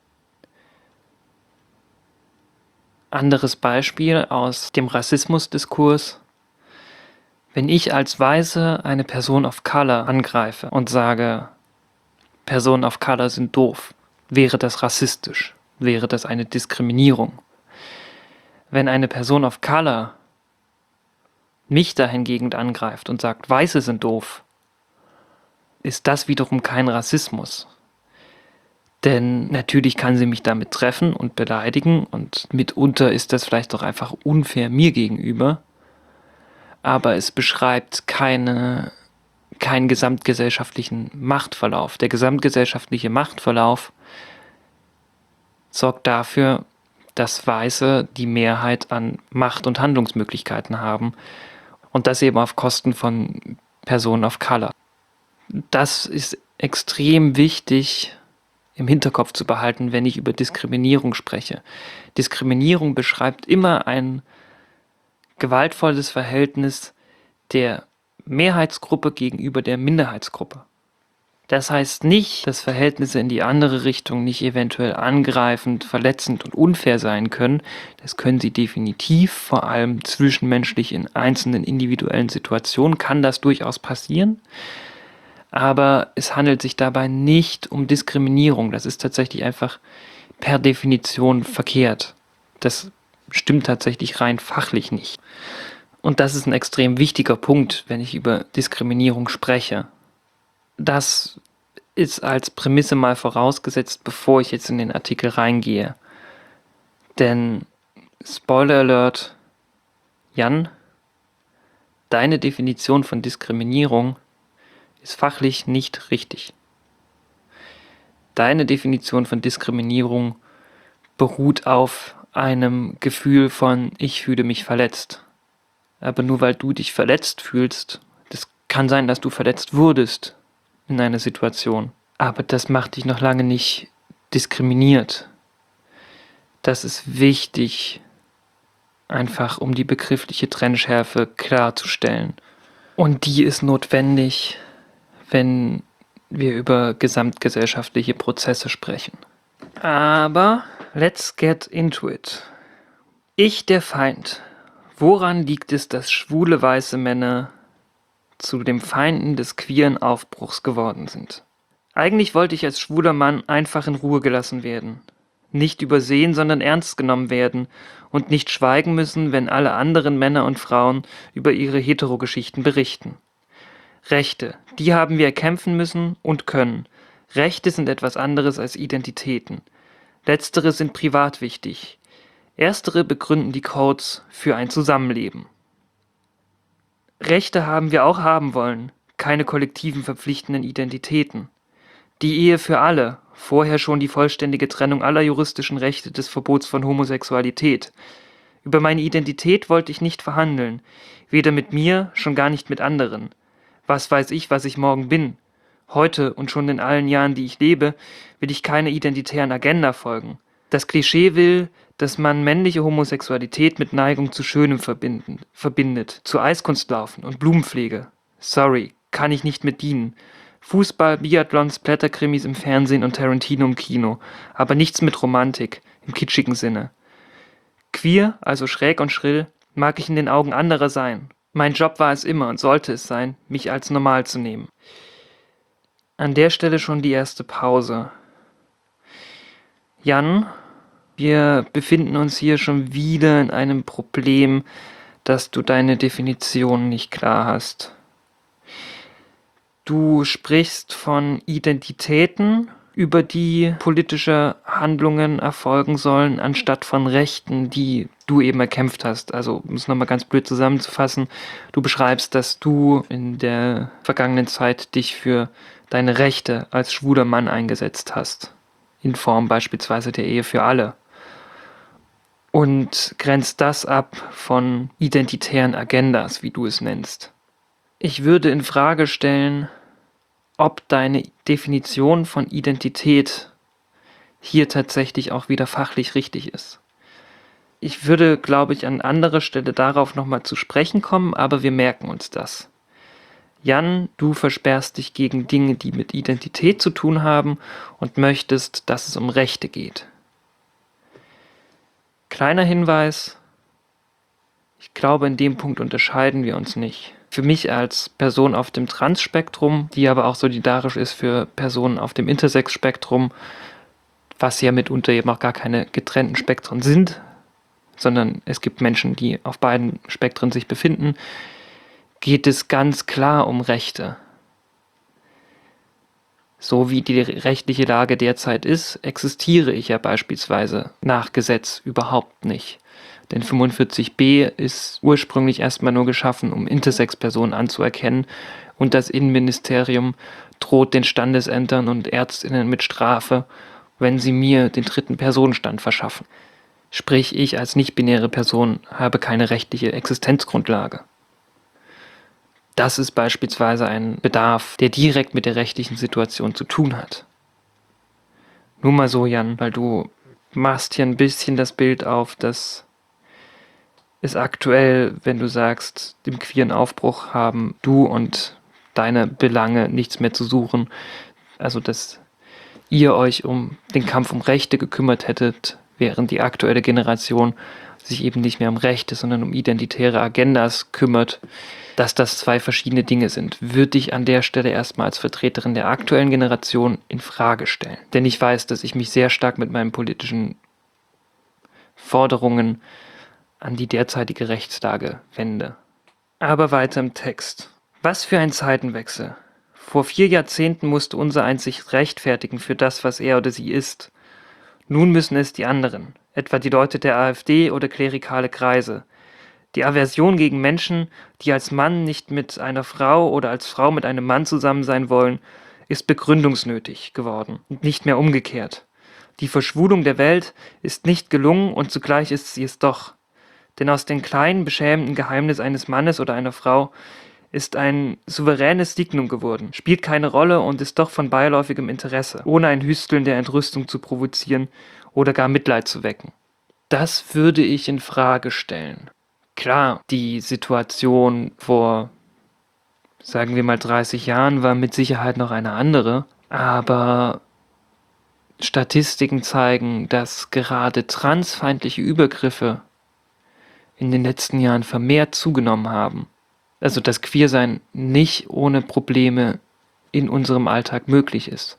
Anderes Beispiel aus dem Rassismusdiskurs. Wenn ich als Weiße eine Person of Color angreife und sage, Personen of Color sind doof, wäre das rassistisch, wäre das eine Diskriminierung. Wenn eine Person of Color mich dahingegen angreift und sagt, Weiße sind doof, ist das wiederum kein Rassismus. Denn natürlich kann sie mich damit treffen und beleidigen und mitunter ist das vielleicht auch einfach unfair mir gegenüber, aber es beschreibt keinen gesamtgesellschaftlichen Machtverlauf. Der gesamtgesellschaftliche Machtverlauf sorgt dafür, dass Weiße die Mehrheit an Macht und Handlungsmöglichkeiten haben und das eben auf Kosten von Personen of Color. Das ist extrem wichtig im Hinterkopf zu behalten, wenn ich über Diskriminierung spreche. Diskriminierung beschreibt immer ein gewaltvolles Verhältnis der Mehrheitsgruppe gegenüber der Minderheitsgruppe. Das heißt nicht, dass Verhältnisse in die andere Richtung nicht eventuell angreifend, verletzend und unfair sein können. Das können sie definitiv, vor allem zwischenmenschlich in einzelnen individuellen Situationen kann das durchaus passieren. Aber es handelt sich dabei nicht um Diskriminierung. Das ist tatsächlich einfach per Definition verkehrt. Das stimmt tatsächlich rein fachlich nicht. Und das ist ein extrem wichtiger Punkt, wenn ich über Diskriminierung spreche. Das ist als Prämisse mal vorausgesetzt, bevor ich jetzt in den Artikel reingehe. Denn, Spoiler Alert, Jan, deine Definition von Diskriminierung ist fachlich nicht richtig. Deine Definition von Diskriminierung beruht auf einem Gefühl von ich fühle mich verletzt. Aber nur weil du dich verletzt fühlst, das kann sein, dass du verletzt wurdest in einer Situation. Aber das macht dich noch lange nicht diskriminiert. Das ist wichtig, einfach um die begriffliche Trennschärfe klarzustellen. Und die ist notwendig, wenn wir über gesamtgesellschaftliche Prozesse sprechen. Aber let's get into it. Ich der Feind. Woran liegt es, dass schwule weiße Männer zu den Feinden des queeren Aufbruchs geworden sind? Eigentlich wollte ich als schwuler Mann einfach in Ruhe gelassen werden. Nicht übersehen, sondern ernst genommen werden und nicht schweigen müssen, wenn alle anderen Männer und Frauen über ihre Hetero-Geschichten berichten. Rechte, die haben wir erkämpfen müssen und können. Rechte sind etwas anderes als Identitäten. Letztere sind privat wichtig. Erstere begründen die Codes für ein Zusammenleben. Rechte haben wir auch haben wollen, keine kollektiven verpflichtenden Identitäten. Die Ehe für alle, vorher schon die vollständige Trennung aller juristischen Rechte des Verbots von Homosexualität. Über meine Identität wollte ich nicht verhandeln, weder mit mir, schon gar nicht mit anderen. Was weiß ich, was ich morgen bin? Heute und schon in allen Jahren, die ich lebe, will ich keiner identitären Agenda folgen. Das Klischee will, dass man männliche Homosexualität mit Neigung zu Schönem verbindet, zu Eiskunstlaufen und Blumenpflege. Sorry, kann ich nicht mit dienen. Fußball, Biathlons, Blätterkrimis im Fernsehen und Tarantino im Kino, aber nichts mit Romantik, im kitschigen Sinne. Queer, also schräg und schrill, mag ich in den Augen anderer sein. Mein Job war es immer und sollte es sein, mich als normal zu nehmen. An der Stelle schon die erste Pause. Jan, wir befinden uns hier schon wieder in einem Problem, dass du deine Definition nicht klar hast. Du sprichst von Identitäten, über die politische Handlungen erfolgen sollen, anstatt von Rechten, die du eben erkämpft hast. Also, um es nochmal ganz blöd zusammenzufassen, du beschreibst, dass du in der vergangenen Zeit dich für deine Rechte als schwuler Mann eingesetzt hast. In Form beispielsweise der Ehe für alle. Und grenzt das ab von identitären Agendas, wie du es nennst. Ich würde in Frage stellen, ob deine Definition von Identität hier tatsächlich auch wieder fachlich richtig ist. Ich würde, glaube ich, an anderer Stelle darauf nochmal zu sprechen kommen, aber wir merken uns das. Jan, du versperrst dich gegen Dinge, die mit Identität zu tun haben und möchtest, dass es um Rechte geht. Kleiner Hinweis, ich glaube, in dem Punkt unterscheiden wir uns nicht. Für mich als Person auf dem Trans-Spektrum, die aber auch solidarisch ist für Personen auf dem Intersex-Spektrum, was ja mitunter eben auch gar keine getrennten Spektren sind, sondern es gibt Menschen, die auf beiden Spektren sich befinden, geht es ganz klar um Rechte. So wie die rechtliche Lage derzeit ist, existiere ich ja beispielsweise nach Gesetz überhaupt nicht. Denn 45b ist ursprünglich erstmal nur geschaffen, um Intersex-Personen anzuerkennen, und das Innenministerium droht den Standesämtern und ÄrztInnen mit Strafe, wenn sie mir den dritten Personenstand verschaffen. Sprich, ich als nicht-binäre Person habe keine rechtliche Existenzgrundlage. Das ist beispielsweise ein Bedarf, der direkt mit der rechtlichen Situation zu tun hat. Nur mal so, Jan, weil du machst hier ein bisschen das Bild auf, dass es aktuell, wenn du sagst, im queeren Aufbruch haben du und deine Belange nichts mehr zu suchen, also dass ihr euch um den Kampf um Rechte gekümmert hättet, während die aktuelle Generation sich eben nicht mehr um Rechte, sondern um identitäre Agendas kümmert, dass das zwei verschiedene Dinge sind, würde ich an der Stelle erstmal als Vertreterin der aktuellen Generation in Frage stellen. Denn ich weiß, dass ich mich sehr stark mit meinen politischen Forderungen an die derzeitige Rechtslage wende. Aber weiter im Text. Was für ein Zeitenwechsel. Vor 4 Jahrzehnten musste unser eins sich rechtfertigen für das, was er oder sie ist. Nun müssen es die anderen, etwa die Leute der AfD oder klerikale Kreise. Die Aversion gegen Menschen, die als Mann nicht mit einer Frau oder als Frau mit einem Mann zusammen sein wollen, ist begründungsnötig geworden und nicht mehr umgekehrt. Die Verschwulung der Welt ist nicht gelungen und zugleich ist sie es doch. Denn aus dem kleinen, beschämenden Geheimnis eines Mannes oder einer Frau ist ein souveränes Signum geworden, spielt keine Rolle und ist doch von beiläufigem Interesse, ohne ein Hüsteln der Entrüstung zu provozieren oder gar Mitleid zu wecken. Das würde ich in Frage stellen. Klar, die Situation vor, sagen wir mal 30 Jahren war mit Sicherheit noch eine andere, aber Statistiken zeigen, dass gerade transfeindliche Übergriffe in den letzten Jahren vermehrt zugenommen haben. Also dass Queersein nicht ohne Probleme in unserem Alltag möglich ist.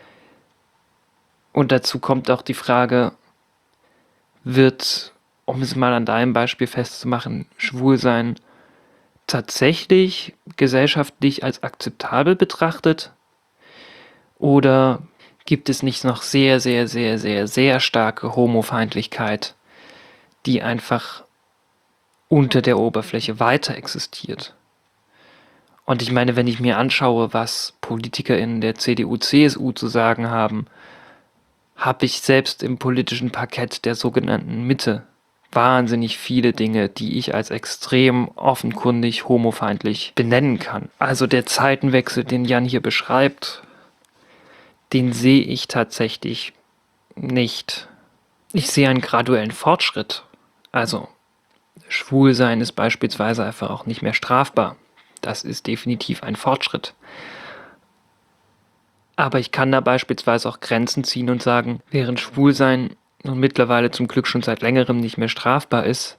Und dazu kommt auch die Frage, wird, um es mal an deinem Beispiel festzumachen, Schwulsein tatsächlich gesellschaftlich als akzeptabel betrachtet? Oder gibt es nicht noch sehr, sehr, sehr, sehr, sehr starke Homofeindlichkeit, die einfach unter der Oberfläche weiter existiert? Und ich meine, wenn ich mir anschaue, was PolitikerInnen der CDU, CSU zu sagen haben, habe ich selbst im politischen Parkett der sogenannten Mitte wahnsinnig viele Dinge, die ich als extrem offenkundig homofeindlich benennen kann. Also der Zeitenwechsel, den Jan hier beschreibt, den sehe ich tatsächlich nicht. Ich sehe einen graduellen Fortschritt. Also Schwulsein ist beispielsweise einfach auch nicht mehr strafbar. Das ist definitiv ein Fortschritt. Aber ich kann da beispielsweise auch Grenzen ziehen und sagen, während Schwulsein nun mittlerweile zum Glück schon seit längerem nicht mehr strafbar ist,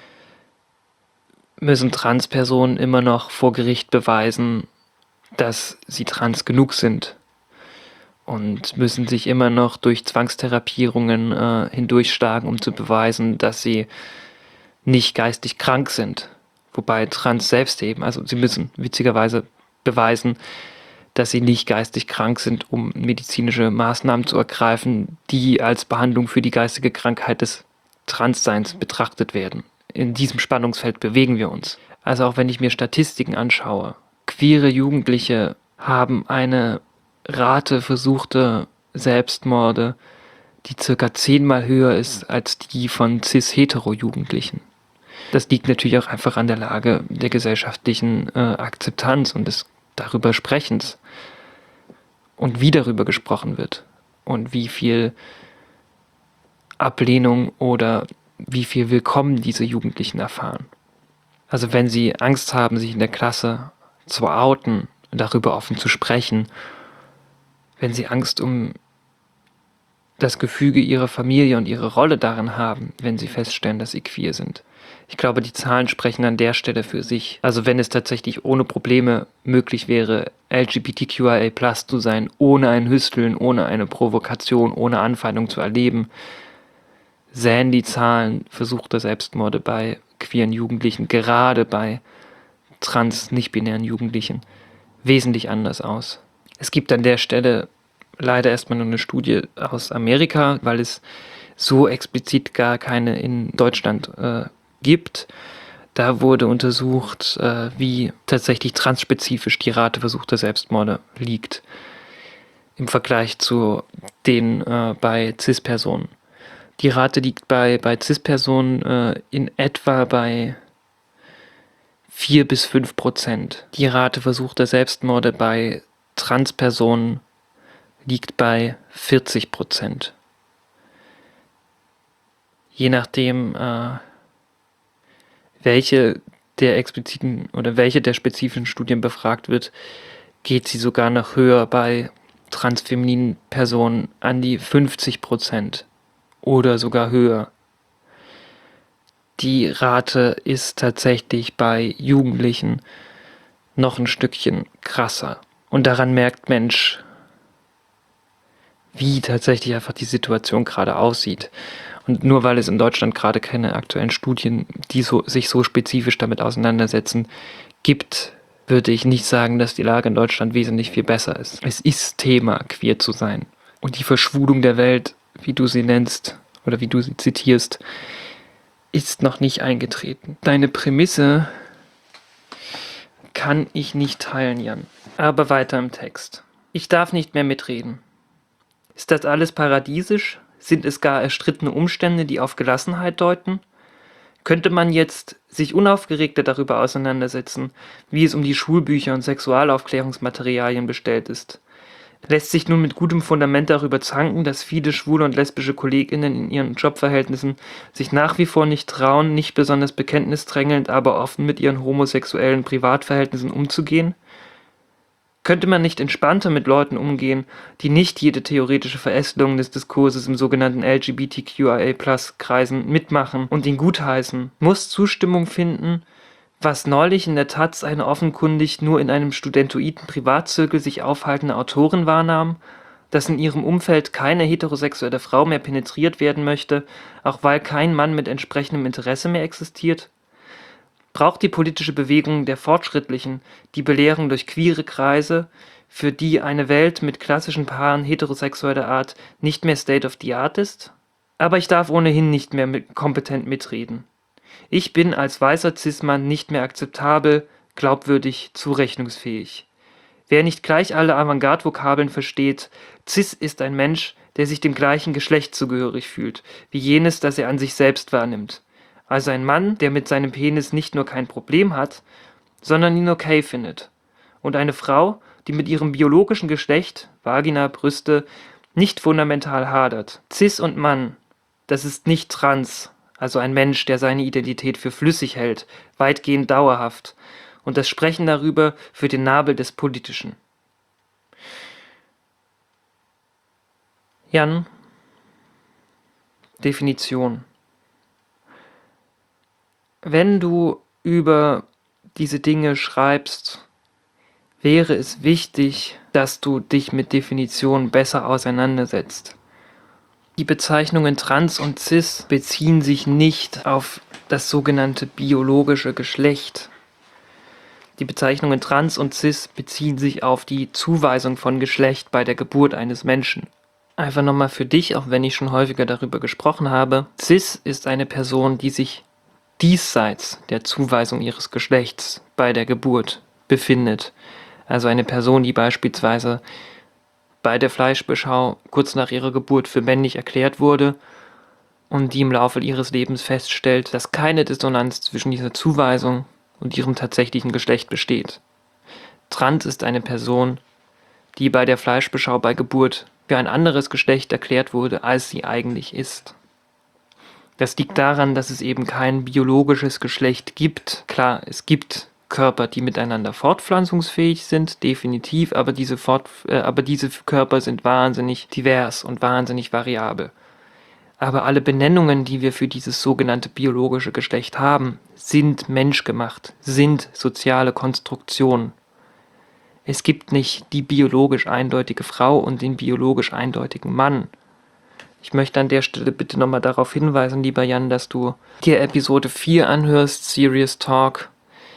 müssen Transpersonen immer noch vor Gericht beweisen, dass sie trans genug sind und müssen sich immer noch durch Zwangstherapierungen hindurchschlagen, um zu beweisen, dass sie nicht geistig krank sind. Wobei Trans selbst eben, also sie müssen witzigerweise beweisen, dass sie nicht geistig krank sind, um medizinische Maßnahmen zu ergreifen, die als Behandlung für die geistige Krankheit des Transseins betrachtet werden. In diesem Spannungsfeld bewegen wir uns. Also auch wenn ich mir Statistiken anschaue, queere Jugendliche haben eine Rate versuchter Selbstmorde, die circa 10-mal höher ist als die von cis-hetero-Jugendlichen. Das liegt natürlich auch einfach an der Lage der gesellschaftlichen Akzeptanz und des darüber Sprechens und wie darüber gesprochen wird und wie viel Ablehnung oder wie viel Willkommen diese Jugendlichen erfahren. Also wenn sie Angst haben, sich in der Klasse zu outen, darüber offen zu sprechen, wenn sie Angst um das Gefüge ihrer Familie und ihre Rolle darin haben, wenn sie feststellen, dass sie queer sind. Ich glaube, die Zahlen sprechen an der Stelle für sich. Also wenn es tatsächlich ohne Probleme möglich wäre, LGBTQIA+ zu sein, ohne ein Hüsteln, ohne eine Provokation, ohne Anfeindung zu erleben, sähen die Zahlen versuchter Selbstmorde bei queeren Jugendlichen, gerade bei trans-nicht-binären Jugendlichen, wesentlich anders aus. Es gibt an der Stelle leider erstmal nur eine Studie aus Amerika, weil es so explizit gar keine in Deutschland gibt. Da wurde untersucht, wie tatsächlich transspezifisch die Rate versuchter Selbstmorde liegt im Vergleich zu den bei Cis-Personen. Die Rate liegt bei Cis-Personen in etwa bei 4-5%. Die Rate versuchter Selbstmorde bei Transpersonen liegt bei 40%. Je nachdem, welche der expliziten oder welche der spezifischen Studien befragt wird, geht sie sogar noch höher bei transfemininen Personen an die 50% oder sogar höher. Die Rate ist tatsächlich bei Jugendlichen noch ein Stückchen krasser. Und daran merkt Mensch, wie tatsächlich einfach die Situation gerade aussieht. Und nur weil es in Deutschland gerade keine aktuellen Studien, die sich so spezifisch damit auseinandersetzen, gibt, würde ich nicht sagen, dass die Lage in Deutschland wesentlich viel besser ist. Es ist Thema, queer zu sein. Und die Verschwulung der Welt, wie du sie nennst oder wie du sie zitierst, ist noch nicht eingetreten. Deine Prämisse kann ich nicht teilen, Jan. Aber weiter im Text. Ich darf nicht mehr mitreden. Ist das alles paradiesisch? Sind es gar erstrittene Umstände, die auf Gelassenheit deuten? Könnte man jetzt sich unaufgeregter darüber auseinandersetzen, wie es um die Schulbücher und Sexualaufklärungsmaterialien bestellt ist? Lässt sich nun mit gutem Fundament darüber zanken, dass viele schwule und lesbische KollegInnen in ihren Jobverhältnissen sich nach wie vor nicht trauen, nicht besonders bekenntnisdrängelnd, aber offen mit ihren homosexuellen Privatverhältnissen umzugehen? Könnte man nicht entspannter mit Leuten umgehen, die nicht jede theoretische Verästelung des Diskurses im sogenannten LGBTQIA+-Kreisen mitmachen und ihn gutheißen? Muss Zustimmung finden, was neulich in der Taz eine offenkundig nur in einem studentoiden Privatzirkel sich aufhaltende Autorin wahrnahm, dass in ihrem Umfeld keine heterosexuelle Frau mehr penetriert werden möchte, auch weil kein Mann mit entsprechendem Interesse mehr existiert? Braucht die politische Bewegung der Fortschrittlichen die Belehrung durch queere Kreise, für die eine Welt mit klassischen Paaren heterosexueller Art nicht mehr State of the Art ist? Aber ich darf ohnehin nicht mehr kompetent mitreden. Ich bin als weißer Cis-Mann nicht mehr akzeptabel, glaubwürdig, zurechnungsfähig. Wer nicht gleich alle Avantgarde-Vokabeln versteht, Cis ist ein Mensch, der sich dem gleichen Geschlecht zugehörig fühlt, wie jenes, das er an sich selbst wahrnimmt. Also ein Mann, der mit seinem Penis nicht nur kein Problem hat, sondern ihn okay findet. Und eine Frau, die mit ihrem biologischen Geschlecht, Vagina, Brüste, nicht fundamental hadert. Cis und Mann, das ist nicht trans, also ein Mensch, der seine Identität für flüssig hält, weitgehend dauerhaft. Und das Sprechen darüber für den Nabel des Politischen. Jan, Definition. Wenn du über diese Dinge schreibst, wäre es wichtig, dass du dich mit Definitionen besser auseinandersetzt. Die Bezeichnungen Trans und Cis beziehen sich nicht auf das sogenannte biologische Geschlecht. Die Bezeichnungen Trans und Cis beziehen sich auf die Zuweisung von Geschlecht bei der Geburt eines Menschen. Einfach nochmal für dich, auch wenn ich schon häufiger darüber gesprochen habe. Cis ist eine Person, die sich diesseits der Zuweisung ihres Geschlechts bei der Geburt befindet. Also eine Person, die beispielsweise bei der Fleischbeschau kurz nach ihrer Geburt für männlich erklärt wurde und die im Laufe ihres Lebens feststellt, dass keine Dissonanz zwischen dieser Zuweisung und ihrem tatsächlichen Geschlecht besteht. Trans ist eine Person, die bei der Fleischbeschau bei Geburt für ein anderes Geschlecht erklärt wurde, als sie eigentlich ist. Das liegt daran, dass es eben kein biologisches Geschlecht gibt. Klar, es gibt Körper, die miteinander fortpflanzungsfähig sind, definitiv, aber diese Körper sind wahnsinnig divers und wahnsinnig variabel. Aber alle Benennungen, die wir für dieses sogenannte biologische Geschlecht haben, sind menschgemacht, sind soziale Konstruktionen. Es gibt nicht die biologisch eindeutige Frau und den biologisch eindeutigen Mann. Ich möchte an der Stelle bitte nochmal darauf hinweisen, lieber Jan, dass du dir Episode 4 anhörst, Serious Talk,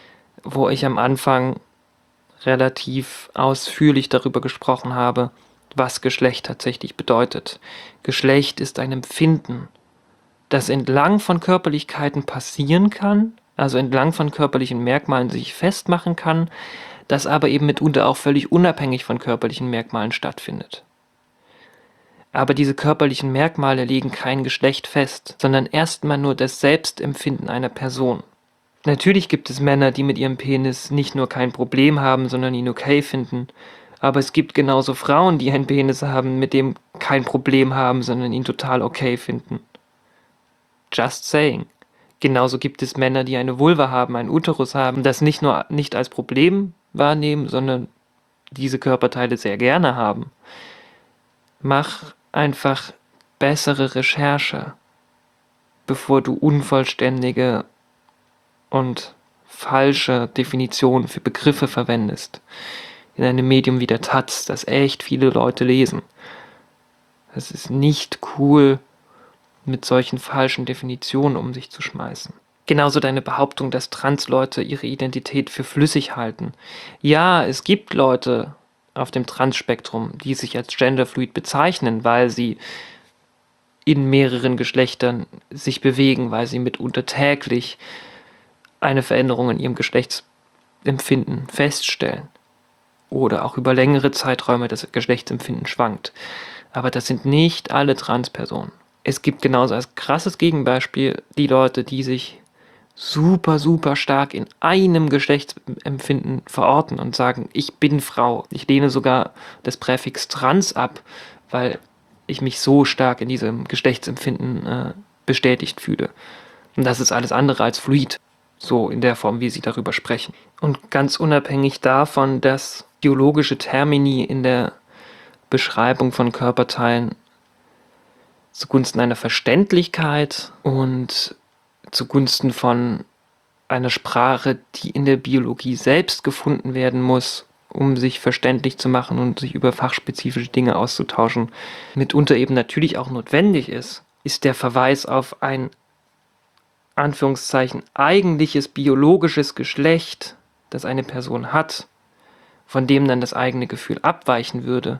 wo ich am Anfang relativ ausführlich darüber gesprochen habe, was Geschlecht tatsächlich bedeutet. Geschlecht ist ein Empfinden, das entlang von Körperlichkeiten passieren kann, also entlang von körperlichen Merkmalen sich festmachen kann, das aber eben mitunter auch völlig unabhängig von körperlichen Merkmalen stattfindet. Aber diese körperlichen Merkmale legen kein Geschlecht fest, sondern erstmal nur das Selbstempfinden einer Person. Natürlich gibt es Männer, die mit ihrem Penis nicht nur kein Problem haben, sondern ihn okay finden. Aber es gibt genauso Frauen, die einen Penis haben, mit dem kein Problem haben, sondern ihn total okay finden. Just saying. Genauso gibt es Männer, die eine Vulva haben, einen Uterus haben, das nicht nur nicht als Problem wahrnehmen, sondern diese Körperteile sehr gerne haben. Mach einfach bessere Recherche, bevor du unvollständige und falsche Definitionen für Begriffe verwendest. In einem Medium wie der Taz, das echt viele Leute lesen. Es ist nicht cool, mit solchen falschen Definitionen um sich zu schmeißen. Genauso deine Behauptung, dass Transleute ihre Identität für flüssig halten. Ja, es gibt Leute auf dem Transspektrum, die sich als genderfluid bezeichnen, weil sie in mehreren Geschlechtern sich bewegen, weil sie mitunter täglich eine Veränderung in ihrem Geschlechtsempfinden feststellen. Oder auch über längere Zeiträume das Geschlechtsempfinden schwankt. Aber das sind nicht alle Transpersonen. Es gibt genauso als krasses Gegenbeispiel die Leute, die sich super, super stark in einem Geschlechtsempfinden verorten und sagen, ich bin Frau. Ich lehne sogar das Präfix trans ab, weil ich mich so stark in diesem Geschlechtsempfinden bestätigt fühle. Und das ist alles andere als fluid. So in der Form, wie sie darüber sprechen. Und ganz unabhängig davon, dass biologische Termini in der Beschreibung von Körperteilen zugunsten einer Verständlichkeit und zugunsten von einer Sprache, die in der Biologie selbst gefunden werden muss, um sich verständlich zu machen und sich über fachspezifische Dinge auszutauschen, mitunter eben natürlich auch notwendig ist, ist der Verweis auf ein Anführungszeichen eigentliches biologisches Geschlecht, das eine Person hat, von dem dann das eigene Gefühl abweichen würde.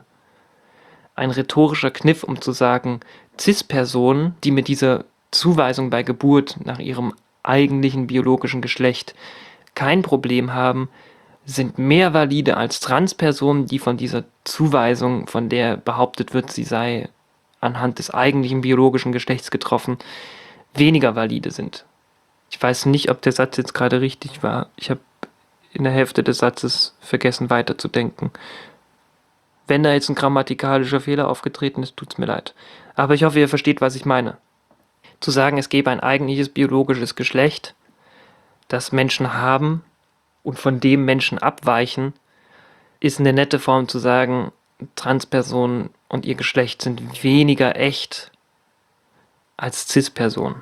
Ein rhetorischer Kniff, um zu sagen, Cis-Personen, die mit dieser Zuweisung bei Geburt nach ihrem eigentlichen biologischen Geschlecht kein Problem haben, sind mehr valide als Transpersonen, die von dieser Zuweisung, von der behauptet wird, sie sei anhand des eigentlichen biologischen Geschlechts getroffen, weniger valide sind. Ich weiß nicht, ob der Satz jetzt gerade richtig war. Ich habe in der Hälfte des Satzes vergessen weiterzudenken. Wenn da jetzt ein grammatikalischer Fehler aufgetreten ist, tut's mir leid. Aber ich hoffe, ihr versteht, was ich meine. Zu sagen, es gäbe ein eigentliches biologisches Geschlecht, das Menschen haben und von dem Menschen abweichen, ist eine nette Form zu sagen, Transpersonen und ihr Geschlecht sind weniger echt als Cis-Personen.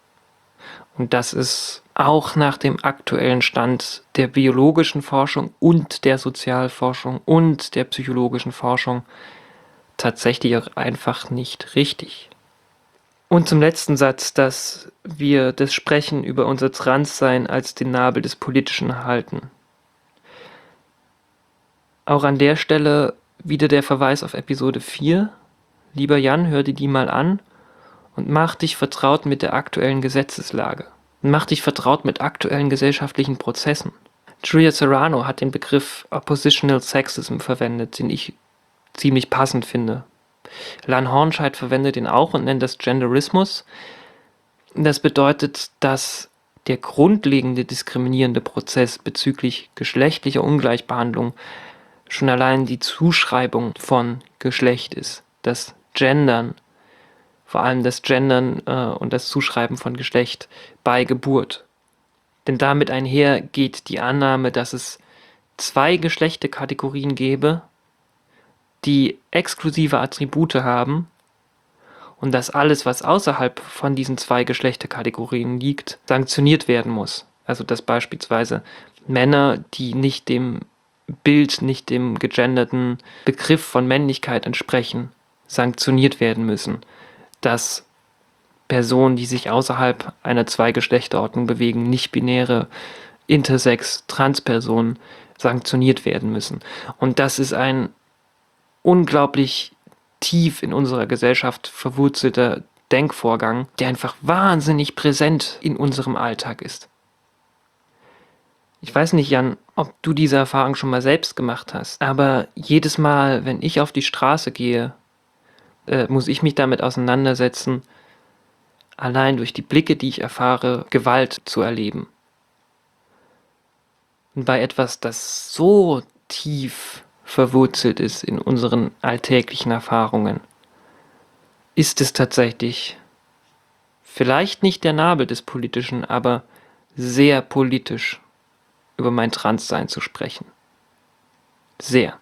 Und das ist auch nach dem aktuellen Stand der biologischen Forschung und der Sozialforschung und der psychologischen Forschung tatsächlich auch einfach nicht richtig. Und zum letzten Satz, dass wir das Sprechen über unser Transsein als den Nabel des Politischen halten. Auch an der Stelle wieder der Verweis auf Episode 4. Lieber Jan, hör dir die mal an und mach dich vertraut mit der aktuellen Gesetzeslage. Mach dich vertraut mit aktuellen gesellschaftlichen Prozessen. Julia Serrano hat den Begriff Oppositional Sexism verwendet, den ich ziemlich passend finde. Lan Hornscheid verwendet ihn auch und nennt das Genderismus. Das bedeutet, dass der grundlegende diskriminierende Prozess bezüglich geschlechtlicher Ungleichbehandlung schon allein die Zuschreibung von Geschlecht ist. Das Gendern, vor allem das Gendern und das Zuschreiben von Geschlecht bei Geburt. Denn damit einher geht die Annahme, dass es zwei Geschlechterkategorien gäbe, die exklusive Attribute haben und dass alles, was außerhalb von diesen zwei Geschlechterkategorien liegt, sanktioniert werden muss. Also dass beispielsweise Männer, die nicht dem Bild, nicht dem gegenderten Begriff von Männlichkeit entsprechen, sanktioniert werden müssen. Dass Personen, die sich außerhalb einer Zweigeschlechterordnung bewegen, nicht-binäre, Intersex, Transpersonen sanktioniert werden müssen. Und das ist ein unglaublich tief in unserer Gesellschaft verwurzelter Denkvorgang, der einfach wahnsinnig präsent in unserem Alltag ist. Ich weiß nicht, Jan, ob du diese Erfahrung schon mal selbst gemacht hast, aber jedes Mal, wenn ich auf die Straße gehe, muss ich mich damit auseinandersetzen, allein durch die Blicke, die ich erfahre, Gewalt zu erleben. Und bei etwas, das so tief verwurzelt ist in unseren alltäglichen Erfahrungen, ist es tatsächlich vielleicht nicht der Nabel des Politischen, aber sehr politisch, über mein Transsein zu sprechen. Sehr.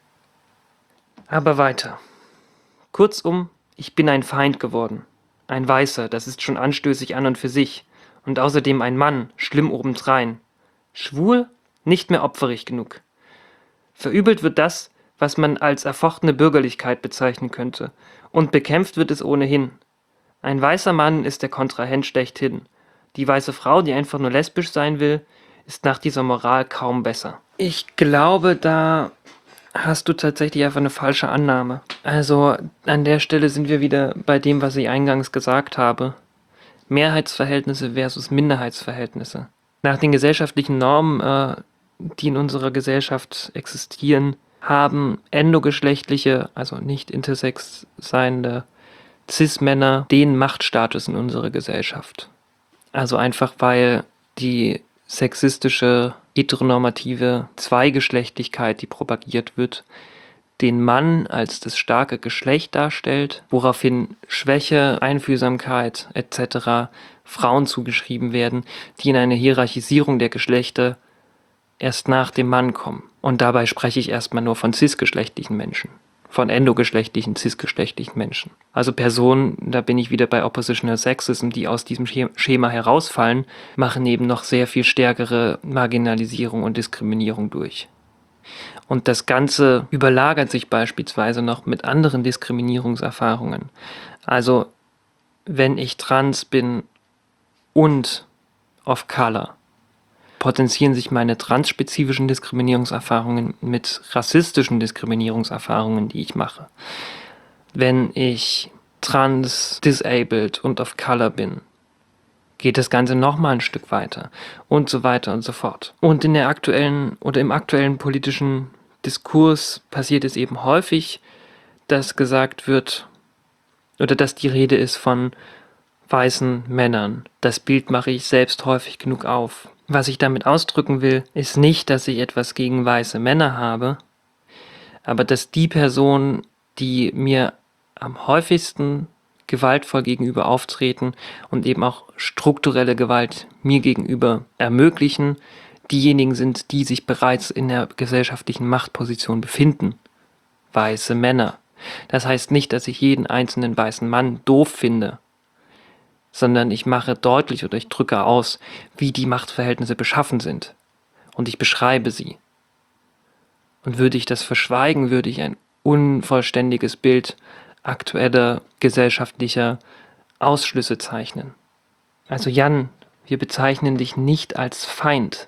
Aber weiter. Kurzum, ich bin ein Feind geworden. Ein Weißer, das ist schon anstößig an und für sich. Und außerdem ein Mann, schlimm obendrein. Schwul, nicht mehr opferig genug. Verübelt wird das, was man als erfochtene Bürgerlichkeit bezeichnen könnte. Und bekämpft wird es ohnehin. Ein weißer Mann ist der Kontrahent schlechthin. Die weiße Frau, die einfach nur lesbisch sein will, ist nach dieser Moral kaum besser. Ich glaube, da hast du tatsächlich einfach eine falsche Annahme. Also an der Stelle sind wir wieder bei dem, was ich eingangs gesagt habe. Mehrheitsverhältnisse versus Minderheitsverhältnisse. Nach den gesellschaftlichen Normen, die in unserer Gesellschaft existieren, haben endogeschlechtliche, also nicht intersex seiende Cis-Männer den Machtstatus in unserer Gesellschaft. Also einfach, weil die sexistische, heteronormative Zweigeschlechtlichkeit, die propagiert wird, den Mann als das starke Geschlecht darstellt, woraufhin Schwäche, Einfühlsamkeit etc. Frauen zugeschrieben werden, die in eine Hierarchisierung der Geschlechter erst nach dem Mann kommen. Und dabei spreche ich erstmal nur von cisgeschlechtlichen Menschen. Von endogeschlechtlichen, cisgeschlechtlichen Menschen. Also Personen, da bin ich wieder bei Oppositional Sexism, die aus diesem Schema herausfallen, machen eben noch sehr viel stärkere Marginalisierung und Diskriminierung durch. Und das Ganze überlagert sich beispielsweise noch mit anderen Diskriminierungserfahrungen. Also wenn ich trans bin und of color, potenzieren sich meine transspezifischen Diskriminierungserfahrungen mit rassistischen Diskriminierungserfahrungen, die ich mache. Wenn ich trans, disabled und of color bin, geht das Ganze nochmal ein Stück weiter und so weiter und so fort. Und in der aktuellen oder im aktuellen politischen Diskurs passiert es eben häufig, dass gesagt wird oder dass die Rede ist von weißen Männern. Das Bild mache ich selbst häufig genug auf. Was ich damit ausdrücken will, ist nicht, dass ich etwas gegen weiße Männer habe, aber dass die Personen, die mir am häufigsten gewaltvoll gegenüber auftreten und eben auch strukturelle Gewalt mir gegenüber ermöglichen, diejenigen sind, die sich bereits in der gesellschaftlichen Machtposition befinden. Weiße Männer. Das heißt nicht, dass ich jeden einzelnen weißen Mann doof finde, sondern ich mache deutlich oder ich drücke aus, wie die Machtverhältnisse beschaffen sind. Und ich beschreibe sie. Und würde ich das verschweigen, würde ich ein unvollständiges Bild aktueller gesellschaftlicher Ausschlüsse zeichnen. Also Jan, wir bezeichnen dich nicht als Feind.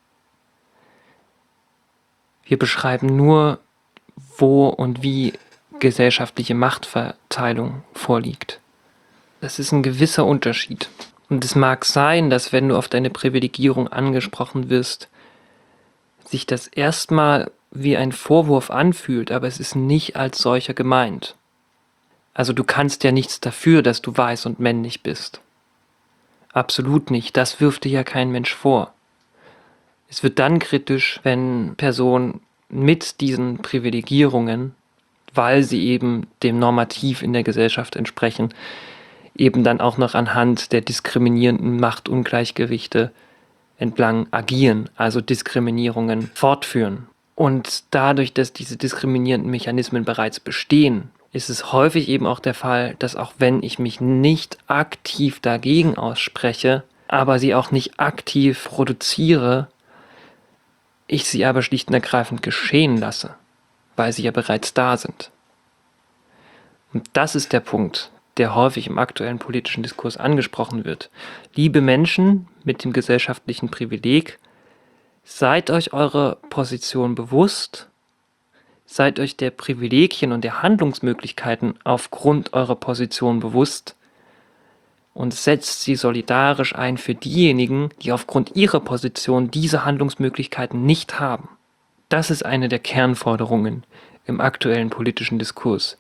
Wir beschreiben nur, wo und wie gesellschaftliche Machtverteilung vorliegt. Das ist ein gewisser Unterschied. Und es mag sein, dass wenn du auf deine Privilegierung angesprochen wirst, sich das erstmal wie ein Vorwurf anfühlt, aber es ist nicht als solcher gemeint. Also du kannst ja nichts dafür, dass du weiß und männlich bist. Absolut nicht, das wirft dir ja kein Mensch vor. Es wird dann kritisch, wenn Personen mit diesen Privilegierungen, weil sie eben dem Normativ in der Gesellschaft entsprechen, eben dann auch noch anhand der diskriminierenden Machtungleichgewichte entlang agieren, also Diskriminierungen fortführen. Und dadurch, dass diese diskriminierenden Mechanismen bereits bestehen, ist es häufig eben auch der Fall, dass auch wenn ich mich nicht aktiv dagegen ausspreche, aber sie auch nicht aktiv produziere, ich sie aber schlicht und ergreifend geschehen lasse, weil sie ja bereits da sind. Und das ist der Punkt, der häufig im aktuellen politischen Diskurs angesprochen wird. Liebe Menschen mit dem gesellschaftlichen Privileg, seid euch eure Position bewusst, Seid euch der Privilegien und der Handlungsmöglichkeiten aufgrund eurer Position bewusst und setzt sie solidarisch ein für diejenigen, die aufgrund ihrer Position diese Handlungsmöglichkeiten nicht haben. Das ist eine der Kernforderungen im aktuellen politischen Diskurs.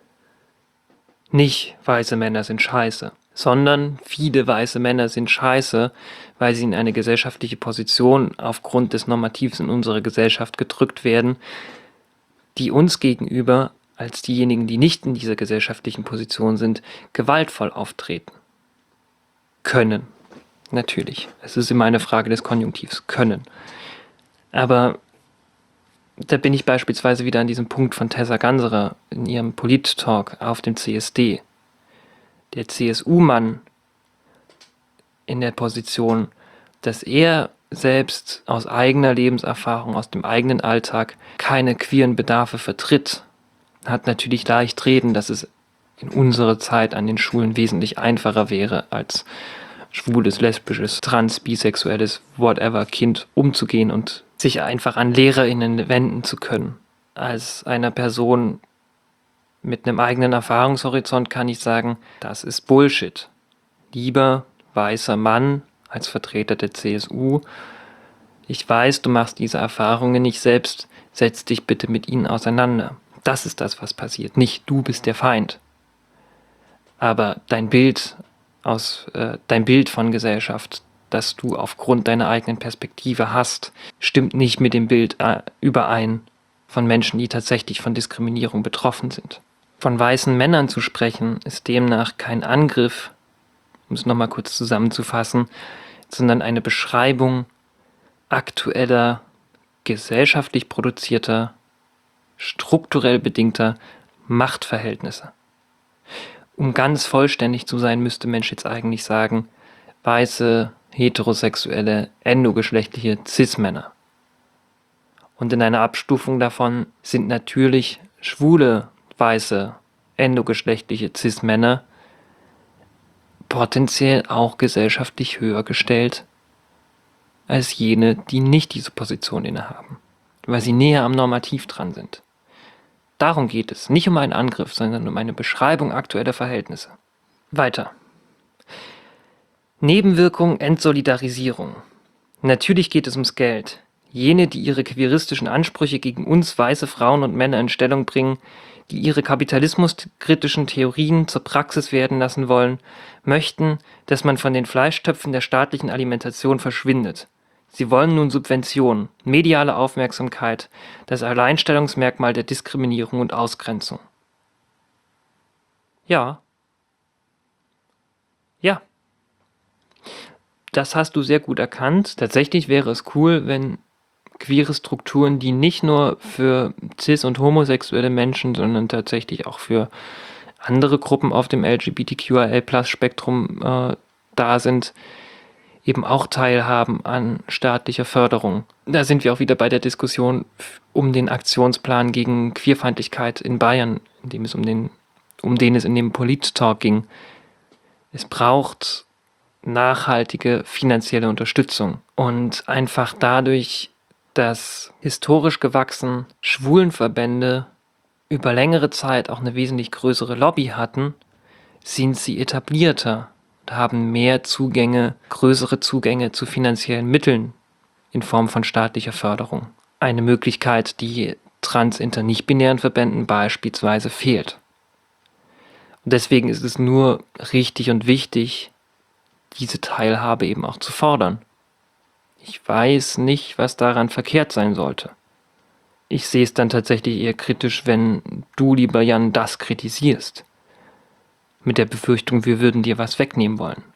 Nicht weiße Männer sind scheiße, sondern viele weiße Männer sind scheiße, weil sie in eine gesellschaftliche Position aufgrund des Normativs in unserer Gesellschaft gedrückt werden, die uns gegenüber, als diejenigen, die nicht in dieser gesellschaftlichen Position sind, gewaltvoll auftreten können. Natürlich, es ist immer eine Frage des Konjunktivs, können. Aber da bin ich beispielsweise wieder an diesem Punkt von Tessa Ganserer in ihrem Polit-Talk auf dem CSD. Der CSU-Mann in der Position, dass er selbst aus eigener Lebenserfahrung, aus dem eigenen Alltag keine queeren Bedarfe vertritt, hat natürlich leicht reden, dass es in unserer Zeit an den Schulen wesentlich einfacher wäre, als schwules, lesbisches, trans, bisexuelles, whatever Kind umzugehen und sich einfach an LehrerInnen wenden zu können. Als einer Person mit einem eigenen Erfahrungshorizont kann ich sagen, das ist Bullshit. Lieber weißer Mann als Vertreter der CSU, ich weiß, du machst diese Erfahrungen nicht selbst, setz dich bitte mit ihnen auseinander. Das ist das, was passiert. Nicht du bist der Feind. Aber dein Bild von Gesellschaft, das du aufgrund deiner eigenen Perspektive hast, stimmt nicht mit dem Bild überein von Menschen, die tatsächlich von Diskriminierung betroffen sind. Von weißen Männern zu sprechen, ist demnach kein Angriff, um es nochmal kurz zusammenzufassen, sondern eine Beschreibung aktueller, gesellschaftlich produzierter, strukturell bedingter Machtverhältnisse. Um ganz vollständig zu sein, müsste Mensch jetzt eigentlich sagen, weiße, heterosexuelle, endogeschlechtliche Cis-Männer. Und in einer Abstufung davon sind natürlich schwule, weiße, endogeschlechtliche Cis-Männer potenziell auch gesellschaftlich höher gestellt als jene, die nicht diese Position innehaben, weil sie näher am Normativ dran sind. Darum geht es, nicht um einen Angriff, sondern um eine Beschreibung aktueller Verhältnisse. Weiter. Nebenwirkung Entsolidarisierung. Natürlich geht es ums Geld. Jene, die ihre queeristischen Ansprüche gegen uns weiße Frauen und Männer in Stellung bringen, die ihre kapitalismuskritischen Theorien zur Praxis werden lassen wollen, möchten, dass man von den Fleischtöpfen der staatlichen Alimentation verschwindet. Sie wollen nun Subventionen, mediale Aufmerksamkeit, das Alleinstellungsmerkmal der Diskriminierung und Ausgrenzung. Ja. Das hast du sehr gut erkannt. Tatsächlich wäre es cool, wenn queere Strukturen, die nicht nur für cis- und homosexuelle Menschen, sondern tatsächlich auch für andere Gruppen auf dem LGBTQIA+-Spektrum da sind, eben auch teilhaben an staatlicher Förderung. Da sind wir auch wieder bei der Diskussion um den Aktionsplan gegen Queerfeindlichkeit in Bayern, um den es in dem Polit-Talk ging. Es braucht nachhaltige finanzielle Unterstützung und einfach dadurch, dass historisch gewachsen Schwulenverbände über längere Zeit auch eine wesentlich größere Lobby hatten, sind sie etablierter und haben mehr Zugänge, größere Zugänge zu finanziellen Mitteln in Form von staatlicher Förderung. Eine Möglichkeit, die trans-inter-nicht-binären Verbänden beispielsweise fehlt. Und deswegen ist es nur richtig und wichtig, diese Teilhabe eben auch zu fordern. Ich weiß nicht, was daran verkehrt sein sollte. Ich sehe es dann tatsächlich eher kritisch, wenn du, lieber Jan, das kritisierst. Mit der Befürchtung, wir würden dir was wegnehmen wollen.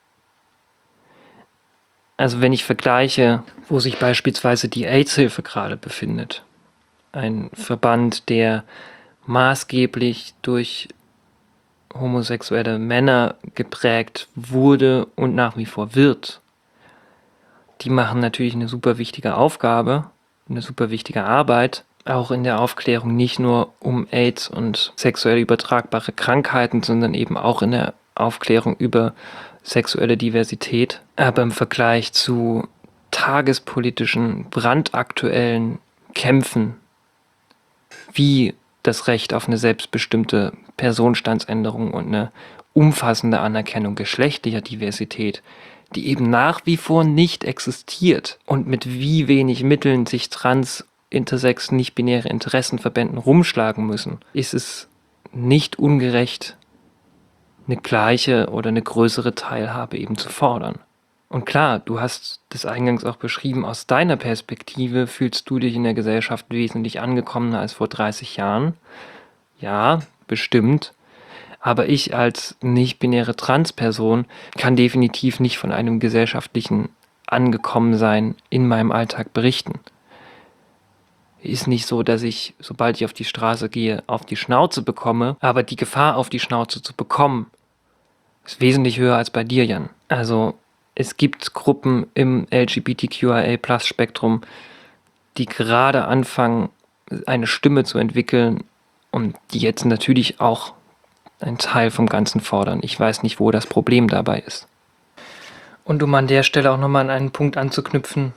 Also wenn ich vergleiche, wo sich beispielsweise die AIDS-Hilfe gerade befindet, ein Verband, der maßgeblich durch homosexuelle Männer geprägt wurde und nach wie vor wird, die machen natürlich eine super wichtige Aufgabe, eine super wichtige Arbeit, auch in der Aufklärung nicht nur um AIDS und sexuell übertragbare Krankheiten, sondern eben auch in der Aufklärung über sexuelle Diversität. Aber im Vergleich zu tagespolitischen, brandaktuellen Kämpfen wie das Recht auf eine selbstbestimmte Personenstandsänderung und eine umfassende Anerkennung geschlechtlicher Diversität, die eben nach wie vor nicht existiert und mit wie wenig Mitteln sich trans-, intersex-, nicht-binäre Interessenverbänden rumschlagen müssen, ist es nicht ungerecht, eine gleiche oder eine größere Teilhabe eben zu fordern. Und klar, du hast das eingangs auch beschrieben, aus deiner Perspektive fühlst du dich in der Gesellschaft wesentlich angekommener als vor 30 Jahren. Ja, bestimmt. Aber ich als nicht-binäre Transperson kann definitiv nicht von einem gesellschaftlichen Angekommensein in meinem Alltag berichten. Ist nicht so, dass ich, sobald ich auf die Straße gehe, auf die Schnauze bekomme, aber die Gefahr, auf die Schnauze zu bekommen, ist wesentlich höher als bei dir, Jan. Also es gibt Gruppen im LGBTQIA+-Spektrum, die gerade anfangen, eine Stimme zu entwickeln und die jetzt natürlich auch einen Teil vom Ganzen fordern. Ich weiß nicht, wo das Problem dabei ist. Und um an der Stelle auch nochmal an einen Punkt anzuknüpfen,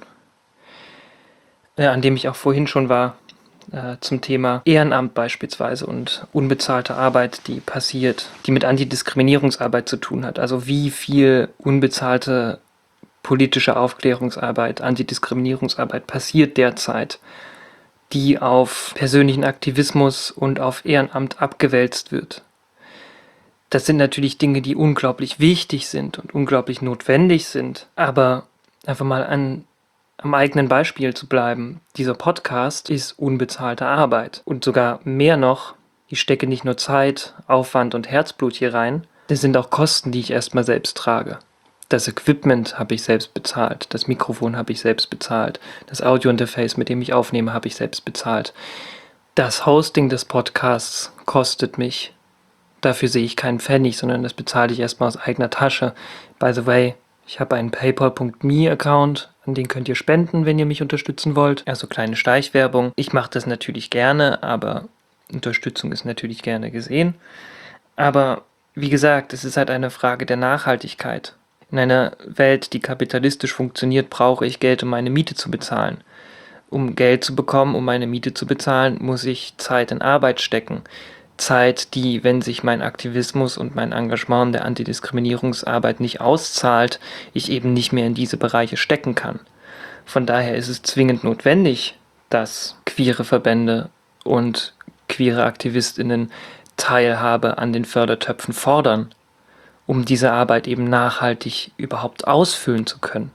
an dem ich auch vorhin schon war, zum Thema Ehrenamt beispielsweise und unbezahlte Arbeit, die passiert, die mit Antidiskriminierungsarbeit zu tun hat. Also wie viel unbezahlte politische Aufklärungsarbeit, Antidiskriminierungsarbeit passiert derzeit, die auf persönlichen Aktivismus und auf Ehrenamt abgewälzt wird. Das sind natürlich Dinge, die unglaublich wichtig sind und unglaublich notwendig sind, aber einfach mal am eigenen Beispiel zu bleiben. Dieser Podcast ist unbezahlte Arbeit und sogar mehr noch, ich stecke nicht nur Zeit, Aufwand und Herzblut hier rein, das sind auch Kosten, die ich erstmal selbst trage. Das Equipment habe ich selbst bezahlt, das Mikrofon habe ich selbst bezahlt, das Audiointerface, mit dem ich aufnehme, habe ich selbst bezahlt. Das Hosting des Podcasts kostet mich. Dafür sehe ich keinen Pfennig, sondern das bezahle ich erstmal aus eigener Tasche. By the way, ich habe einen PayPal.me-Account, an den könnt ihr spenden, wenn ihr mich unterstützen wollt. Also kleine Schleichwerbung. Ich mache das natürlich gerne, aber Unterstützung ist natürlich gerne gesehen. Aber wie gesagt, es ist halt eine Frage der Nachhaltigkeit. In einer Welt, die kapitalistisch funktioniert, brauche ich Geld, um meine Miete zu bezahlen. Um Geld zu bekommen, um meine Miete zu bezahlen, muss ich Zeit in Arbeit stecken. Zeit, die, wenn sich mein Aktivismus und mein Engagement in der Antidiskriminierungsarbeit nicht auszahlt, ich eben nicht mehr in diese Bereiche stecken kann. Von daher ist es zwingend notwendig, dass queere Verbände und queere AktivistInnen Teilhabe an den Fördertöpfen fordern, um diese Arbeit eben nachhaltig überhaupt ausfüllen zu können.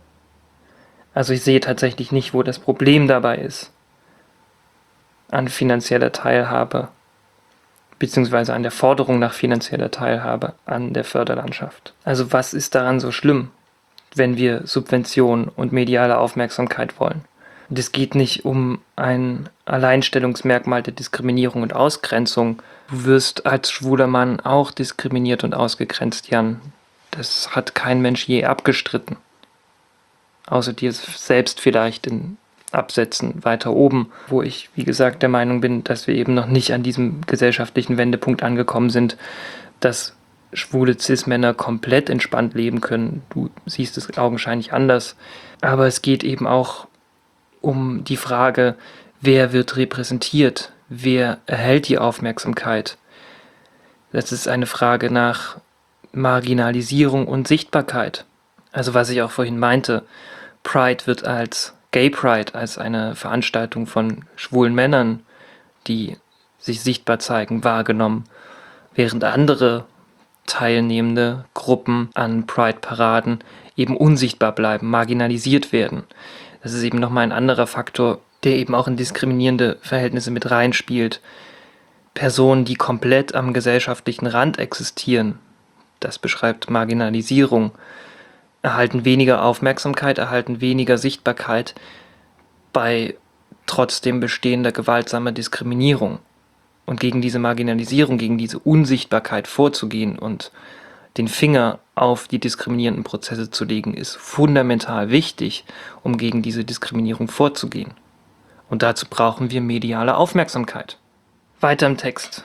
Also ich sehe tatsächlich nicht, wo das Problem dabei ist, an finanzieller Teilhabe beziehungsweise an der Forderung nach finanzieller Teilhabe an der Förderlandschaft. Also was ist daran so schlimm, wenn wir Subventionen und mediale Aufmerksamkeit wollen? Und es geht nicht um ein Alleinstellungsmerkmal der Diskriminierung und Ausgrenzung. Du wirst als schwuler Mann auch diskriminiert und ausgegrenzt, Jan. Das hat kein Mensch je abgestritten. Außer dir selbst vielleicht in Absätzen weiter oben, wo ich, wie gesagt, der Meinung bin, dass wir eben noch nicht an diesem gesellschaftlichen Wendepunkt angekommen sind, dass schwule Cis-Männer komplett entspannt leben können. Du siehst es augenscheinlich anders. Aber es geht eben auch um die Frage, wer wird repräsentiert? Wer erhält die Aufmerksamkeit? Das ist eine Frage nach Marginalisierung und Sichtbarkeit. Also was ich auch vorhin meinte, Pride wird als Gay Pride, als eine Veranstaltung von schwulen Männern, die sich sichtbar zeigen, wahrgenommen, während andere teilnehmende Gruppen an Pride-Paraden eben unsichtbar bleiben, marginalisiert werden. Das ist eben nochmal ein anderer Faktor, der eben auch in diskriminierende Verhältnisse mit reinspielt. Personen, die komplett am gesellschaftlichen Rand existieren, das beschreibt Marginalisierung, erhalten weniger Aufmerksamkeit, erhalten weniger Sichtbarkeit bei trotzdem bestehender gewaltsamer Diskriminierung. Und gegen diese Marginalisierung, gegen diese Unsichtbarkeit vorzugehen und den Finger auf die diskriminierenden Prozesse zu legen, ist fundamental wichtig, um gegen diese Diskriminierung vorzugehen. Und dazu brauchen wir mediale Aufmerksamkeit. Weiter im Text.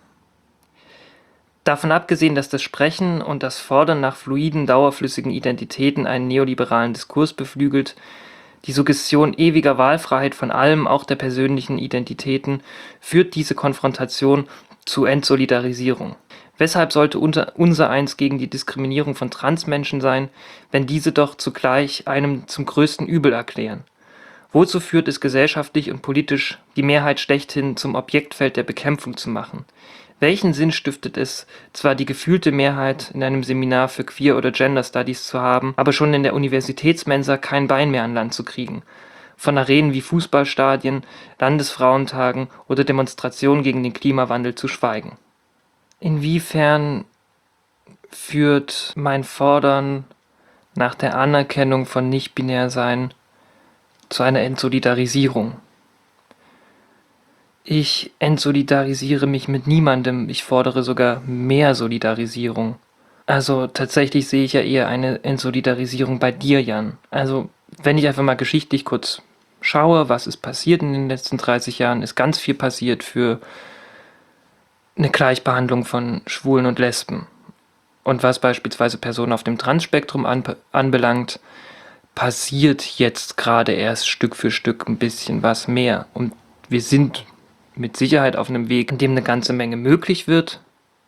Davon abgesehen, dass das Sprechen und das Fordern nach fluiden, dauerflüssigen Identitäten einen neoliberalen Diskurs beflügelt, Die Suggestion ewiger Wahlfreiheit von allem, auch der persönlichen Identitäten, führt diese Konfrontation zu Entsolidarisierung. Weshalb sollte unsereins gegen die Diskriminierung von Transmenschen sein, wenn diese doch zugleich einem zum größten Übel erklären? Wozu führt es gesellschaftlich und politisch, die Mehrheit schlechthin zum Objektfeld der Bekämpfung zu machen? Welchen Sinn stiftet es, zwar die gefühlte Mehrheit in einem Seminar für Queer- oder Gender Studies zu haben, aber schon in der Universitätsmensa kein Bein mehr an Land zu kriegen? Von Arenen wie Fußballstadien, Landesfrauentagen oder Demonstrationen gegen den Klimawandel zu schweigen. Inwiefern führt mein Fordern nach der Anerkennung von Nicht-Binär-Sein zu einer Entsolidarisierung? Ich entsolidarisiere mich mit niemandem, ich fordere sogar mehr Solidarisierung. Also tatsächlich sehe ich ja eher eine Entsolidarisierung bei dir, Jan. Also wenn ich einfach mal geschichtlich kurz schaue, was ist passiert in den letzten 30 Jahren, ist ganz viel passiert für eine Gleichbehandlung von Schwulen und Lesben. Und was beispielsweise Personen auf dem Transspektrum anbelangt, passiert jetzt gerade erst Stück für Stück ein bisschen was mehr. Und wir sind mit Sicherheit auf einem Weg, in dem eine ganze Menge möglich wird.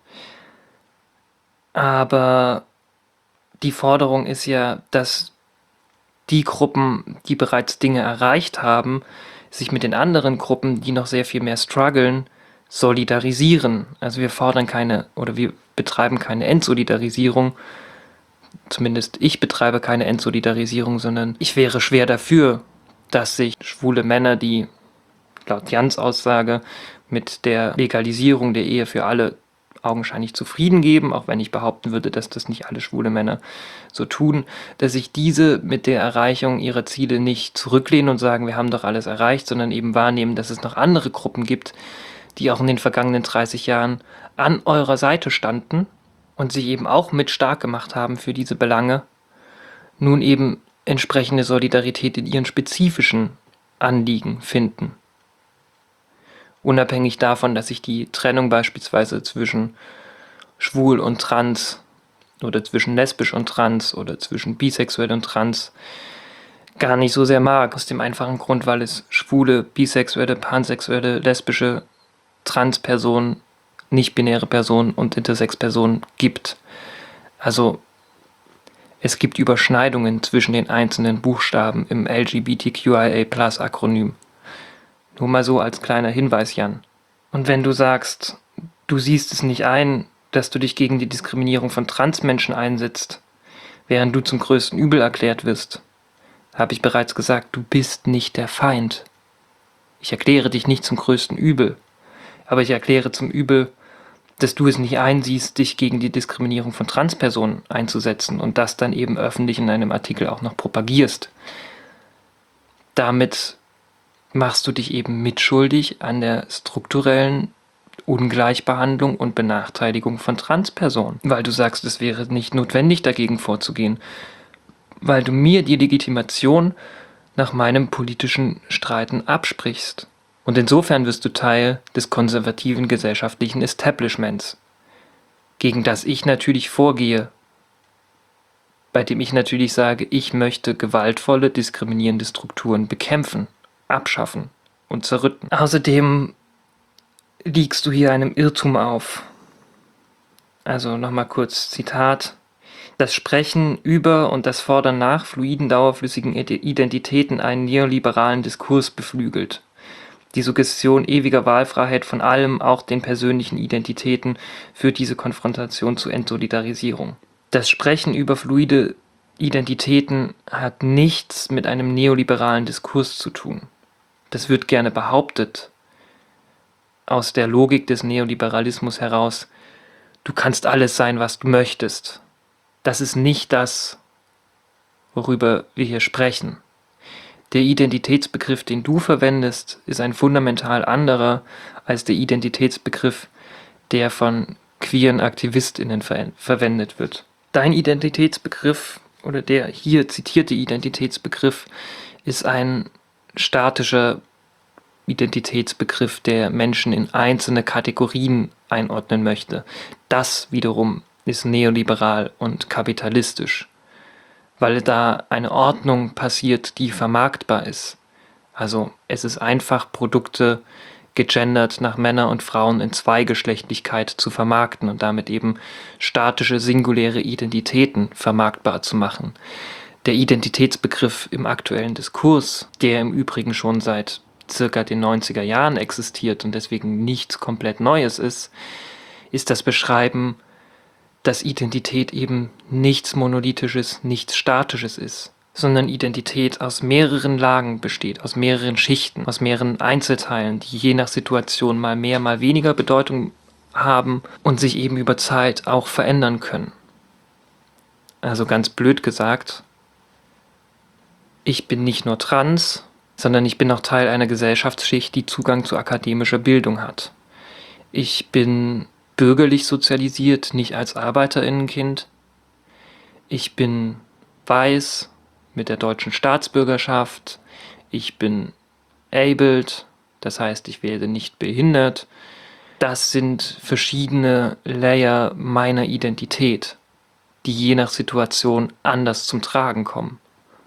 Aber die Forderung ist ja, dass die Gruppen, die bereits Dinge erreicht haben, sich mit den anderen Gruppen, die noch sehr viel mehr strugglen, solidarisieren. Also wir fordern wir betreiben keine Entsolidarisierung. Zumindest ich betreibe keine Entsolidarisierung, sondern ich wäre schwer dafür, dass sich schwule Männer, die laut Jans Aussage mit der Legalisierung der Ehe für alle augenscheinlich zufrieden geben, auch wenn ich behaupten würde, dass das nicht alle schwule Männer so tun, dass sich diese mit der Erreichung ihrer Ziele nicht zurücklehnen und sagen, wir haben doch alles erreicht, sondern eben wahrnehmen, dass es noch andere Gruppen gibt, die auch in den vergangenen 30 Jahren an eurer Seite standen und sich eben auch mit stark gemacht haben für diese Belange, nun eben entsprechende Solidarität in ihren spezifischen Anliegen finden. Unabhängig davon, dass ich die Trennung beispielsweise zwischen schwul und trans oder zwischen lesbisch und trans oder zwischen bisexuell und trans gar nicht so sehr mag. Aus dem einfachen Grund, weil es schwule, bisexuelle, pansexuelle, lesbische, Transpersonen, nicht-binäre Personen und Intersex-Personen gibt. Also es gibt Überschneidungen zwischen den einzelnen Buchstaben im LGBTQIA+-Akronym. Nur mal so als kleiner Hinweis, Jan. Und wenn du sagst, du siehst es nicht ein, dass du dich gegen die Diskriminierung von Transmenschen einsetzt, während du zum größten Übel erklärt wirst, habe ich bereits gesagt, du bist nicht der Feind. Ich erkläre dich nicht zum größten Übel, aber ich erkläre zum Übel, dass du es nicht einsiehst, dich gegen die Diskriminierung von Transpersonen einzusetzen und das dann eben öffentlich in einem Artikel auch noch propagierst. Damit machst du dich eben mitschuldig an der strukturellen Ungleichbehandlung und Benachteiligung von Transpersonen, weil du sagst, es wäre nicht notwendig, dagegen vorzugehen, weil du mir die Legitimation nach meinem politischen Streiten absprichst. Und insofern wirst du Teil des konservativen gesellschaftlichen Establishments, gegen das ich natürlich vorgehe, bei dem ich natürlich sage, ich möchte gewaltvolle, diskriminierende Strukturen bekämpfen, abschaffen und zerrütten. Außerdem liegst du hier einem Irrtum auf. Also nochmal kurz Zitat. Das Sprechen über und das Fordern nach fluiden, dauerflüssigen Identitäten einen neoliberalen Diskurs beflügelt. Die Suggestion ewiger Wahlfreiheit von allem, auch den persönlichen Identitäten, führt diese Konfrontation zu Entsolidarisierung. Das Sprechen über fluide Identitäten hat nichts mit einem neoliberalen Diskurs zu tun. Das wird gerne behauptet, aus der Logik des Neoliberalismus heraus, du kannst alles sein, was du möchtest. Das ist nicht das, worüber wir hier sprechen. Der Identitätsbegriff, den du verwendest, ist ein fundamental anderer als der Identitätsbegriff, der von queeren AktivistInnen verwendet wird. Dein Identitätsbegriff oder der hier zitierte Identitätsbegriff ist ein statischer Identitätsbegriff, der Menschen in einzelne Kategorien einordnen möchte. Das wiederum ist neoliberal und kapitalistisch. weil da eine Ordnung passiert, die vermarktbar ist. Also es ist einfach, Produkte gegendert nach Männer und Frauen in Zweigeschlechtlichkeit zu vermarkten und damit eben statische, singuläre Identitäten vermarktbar zu machen. Der Identitätsbegriff im aktuellen Diskurs, der im Übrigen schon seit circa den 90er Jahren existiert und deswegen nichts komplett Neues ist das Beschreiben, dass Identität eben nichts Monolithisches, nichts Statisches ist, sondern Identität aus mehreren Lagen besteht, aus mehreren Schichten, aus mehreren Einzelteilen, die je nach Situation mal mehr, mal weniger Bedeutung haben und sich eben über Zeit auch verändern können. Also ganz blöd gesagt, ich bin nicht nur trans, sondern ich bin auch Teil einer Gesellschaftsschicht, die Zugang zu akademischer Bildung hat. Ich bin bürgerlich sozialisiert, nicht als ArbeiterInnenkind. Ich bin weiß mit der deutschen Staatsbürgerschaft. Ich bin abled, das heißt, ich werde nicht behindert. Das sind verschiedene Layer meiner Identität, die je nach Situation anders zum Tragen kommen.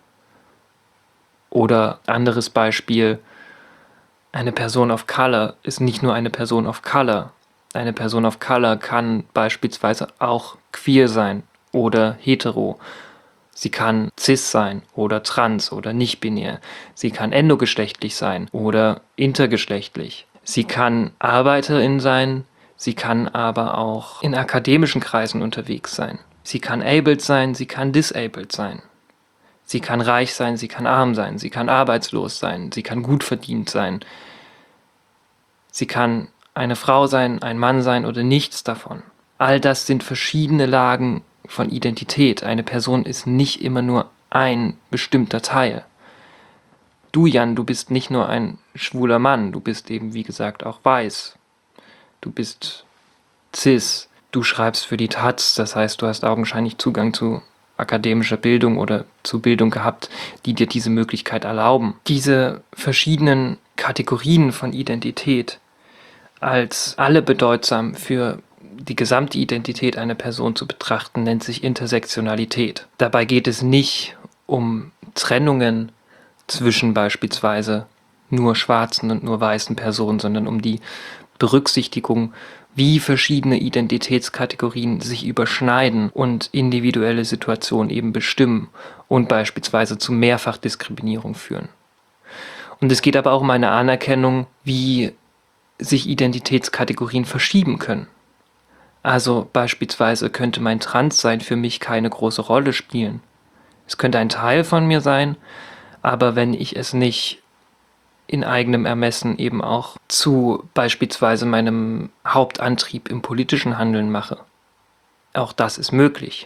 Oder anderes Beispiel, eine Person of Color ist nicht nur eine Person of Color. Eine Person of Color kann beispielsweise auch queer sein oder hetero. Sie kann cis sein oder trans oder nicht-binär. Sie kann endogeschlechtlich sein oder intergeschlechtlich. Sie kann Arbeiterin sein, sie kann aber auch in akademischen Kreisen unterwegs sein. Sie kann abled sein, sie kann disabled sein. Sie kann reich sein, sie kann arm sein, sie kann arbeitslos sein, sie kann gut verdient sein. Sie kann eine Frau sein, ein Mann sein oder nichts davon. All das sind verschiedene Lagen von Identität. Eine Person ist nicht immer nur ein bestimmter Teil. Du, Jan, du bist nicht nur ein schwuler Mann, du bist eben, wie gesagt, auch weiß. Du bist cis, du schreibst für die Taz, das heißt, du hast augenscheinlich Zugang zu akademischer Bildung oder zu Bildung gehabt, die dir diese Möglichkeit erlauben. Diese verschiedenen Kategorien von Identität als alle bedeutsam für die gesamte Identität einer Person zu betrachten, nennt sich Intersektionalität. Dabei geht es nicht um Trennungen zwischen beispielsweise nur schwarzen und nur weißen Personen, sondern um die Berücksichtigung, wie verschiedene Identitätskategorien sich überschneiden und individuelle Situationen eben bestimmen und beispielsweise zu Mehrfachdiskriminierung führen. Und es geht aber auch um eine Anerkennung, wie sich Identitätskategorien verschieben können. Also beispielsweise könnte mein Transsein für mich keine große Rolle spielen. Es könnte ein Teil von mir sein, aber wenn ich es nicht in eigenem Ermessen eben auch zu beispielsweise meinem Hauptantrieb im politischen Handeln mache. Auch das ist möglich.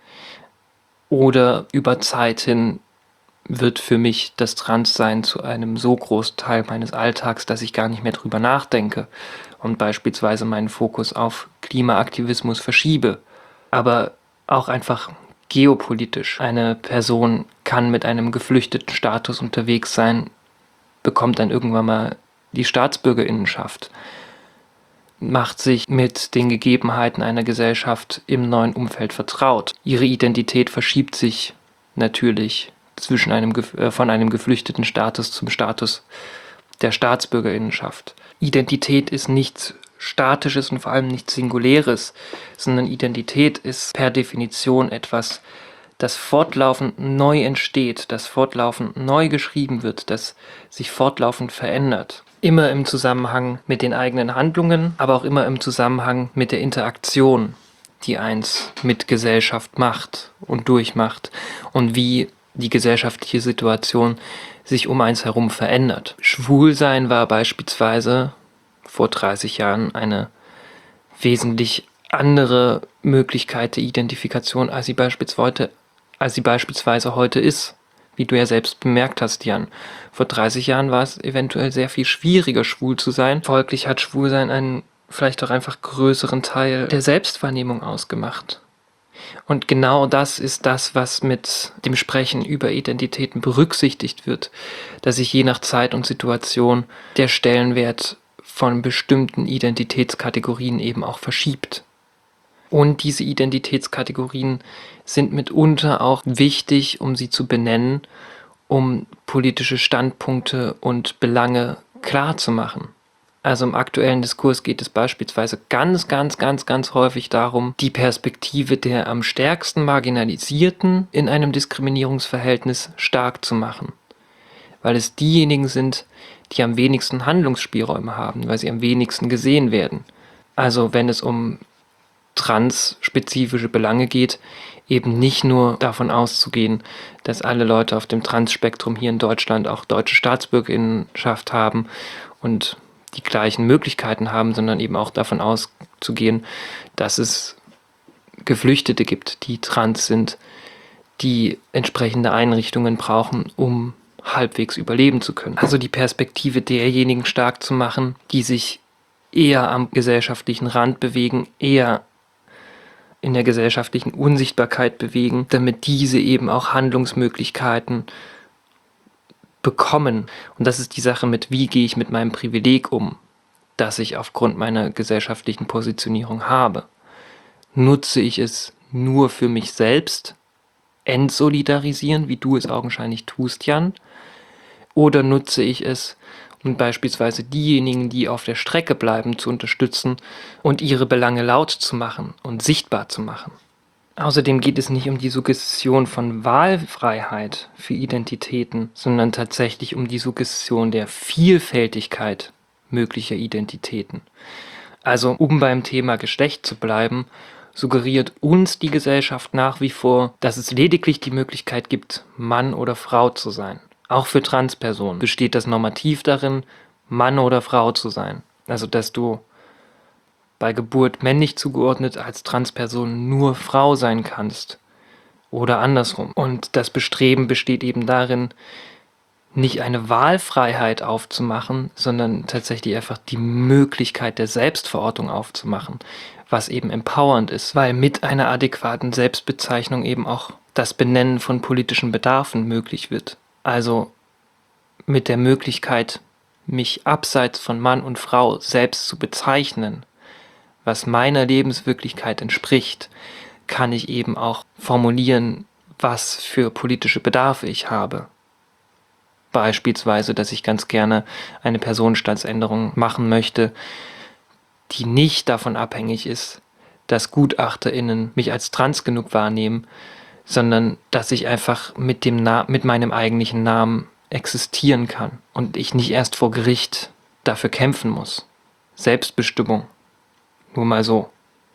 Oder über Zeit hin wird für mich das Transsein zu einem so großen Teil meines Alltags, dass ich gar nicht mehr drüber nachdenke und beispielsweise meinen Fokus auf Klimaaktivismus verschiebe. Aber auch einfach geopolitisch. Eine Person kann mit einem geflüchteten Status unterwegs sein, bekommt dann irgendwann mal die Staatsbürgerinnenschaft, macht sich mit den Gegebenheiten einer Gesellschaft im neuen Umfeld vertraut. Ihre Identität verschiebt sich natürlich von einem geflüchteten Status zum Status der Staatsbürgerinnenschaft. Identität ist nichts Statisches und vor allem nichts Singuläres, sondern Identität ist per Definition etwas, das fortlaufend neu entsteht, das fortlaufend neu geschrieben wird, das sich fortlaufend verändert. Immer im Zusammenhang mit den eigenen Handlungen, aber auch immer im Zusammenhang mit der Interaktion, die eins mit Gesellschaft macht und durchmacht und wie die gesellschaftliche Situation sich um eins herum verändert. Schwulsein war beispielsweise vor 30 Jahren eine wesentlich andere Möglichkeit der Identifikation, als sie beispielsweise heute ist, wie du ja selbst bemerkt hast, Jan. Vor 30 Jahren war es eventuell sehr viel schwieriger, schwul zu sein. Folglich hat Schwulsein einen vielleicht auch einfach größeren Teil der Selbstwahrnehmung ausgemacht. Und genau das ist das, was mit dem Sprechen über Identitäten berücksichtigt wird, dass sich je nach Zeit und Situation der Stellenwert von bestimmten Identitätskategorien eben auch verschiebt. Und diese Identitätskategorien sind mitunter auch wichtig, um sie zu benennen, um politische Standpunkte und Belange klar zu machen. Also im aktuellen Diskurs geht es beispielsweise ganz häufig darum, die Perspektive der am stärksten Marginalisierten in einem Diskriminierungsverhältnis stark zu machen, weil es diejenigen sind, die am wenigsten Handlungsspielräume haben, weil sie am wenigsten gesehen werden. Also wenn es um transspezifische Belange geht, eben nicht nur davon auszugehen, dass alle Leute auf dem Transspektrum hier in Deutschland auch deutsche Staatsbürgerinnenschaft haben und die gleichen Möglichkeiten haben, sondern eben auch davon auszugehen, dass es Geflüchtete gibt, die trans sind, die entsprechende Einrichtungen brauchen, um halbwegs überleben zu können. Also die Perspektive derjenigen stark zu machen, die sich eher am gesellschaftlichen Rand bewegen, eher in der gesellschaftlichen Unsichtbarkeit bewegen, damit diese eben auch Handlungsmöglichkeiten bekommen. Und das ist die Sache mit, wie gehe ich mit meinem Privileg um, das ich aufgrund meiner gesellschaftlichen Positionierung habe. Nutze ich es nur für mich selbst, entsolidarisieren, wie du es augenscheinlich tust, Jan, oder nutze ich es, um beispielsweise diejenigen, die auf der Strecke bleiben, zu unterstützen und ihre Belange laut zu machen und sichtbar zu machen. Außerdem geht es nicht um die Suggestion von Wahlfreiheit für Identitäten, sondern tatsächlich um die Suggestion der Vielfältigkeit möglicher Identitäten. Also, um beim Thema Geschlecht zu bleiben, suggeriert uns die Gesellschaft nach wie vor, dass es lediglich die Möglichkeit gibt, Mann oder Frau zu sein. Auch für Transpersonen besteht das Normativ darin, Mann oder Frau zu sein. Also, dass du bei Geburt männlich zugeordnet als Transperson nur Frau sein kannst oder andersrum. Und das Bestreben besteht eben darin, nicht eine Wahlfreiheit aufzumachen, sondern tatsächlich einfach die Möglichkeit der Selbstverortung aufzumachen, was eben empowernd ist, weil mit einer adäquaten Selbstbezeichnung eben auch das Benennen von politischen Bedarfen möglich wird. Also mit der Möglichkeit, mich abseits von Mann und Frau selbst zu bezeichnen, was meiner Lebenswirklichkeit entspricht, kann ich eben auch formulieren, was für politische Bedarfe ich habe. Beispielsweise, dass ich ganz gerne eine Personenstandsänderung machen möchte, die nicht davon abhängig ist, dass GutachterInnen mich als trans genug wahrnehmen, sondern dass ich einfach mit meinem eigentlichen Namen existieren kann und ich nicht erst vor Gericht dafür kämpfen muss. Selbstbestimmung. Nur mal so.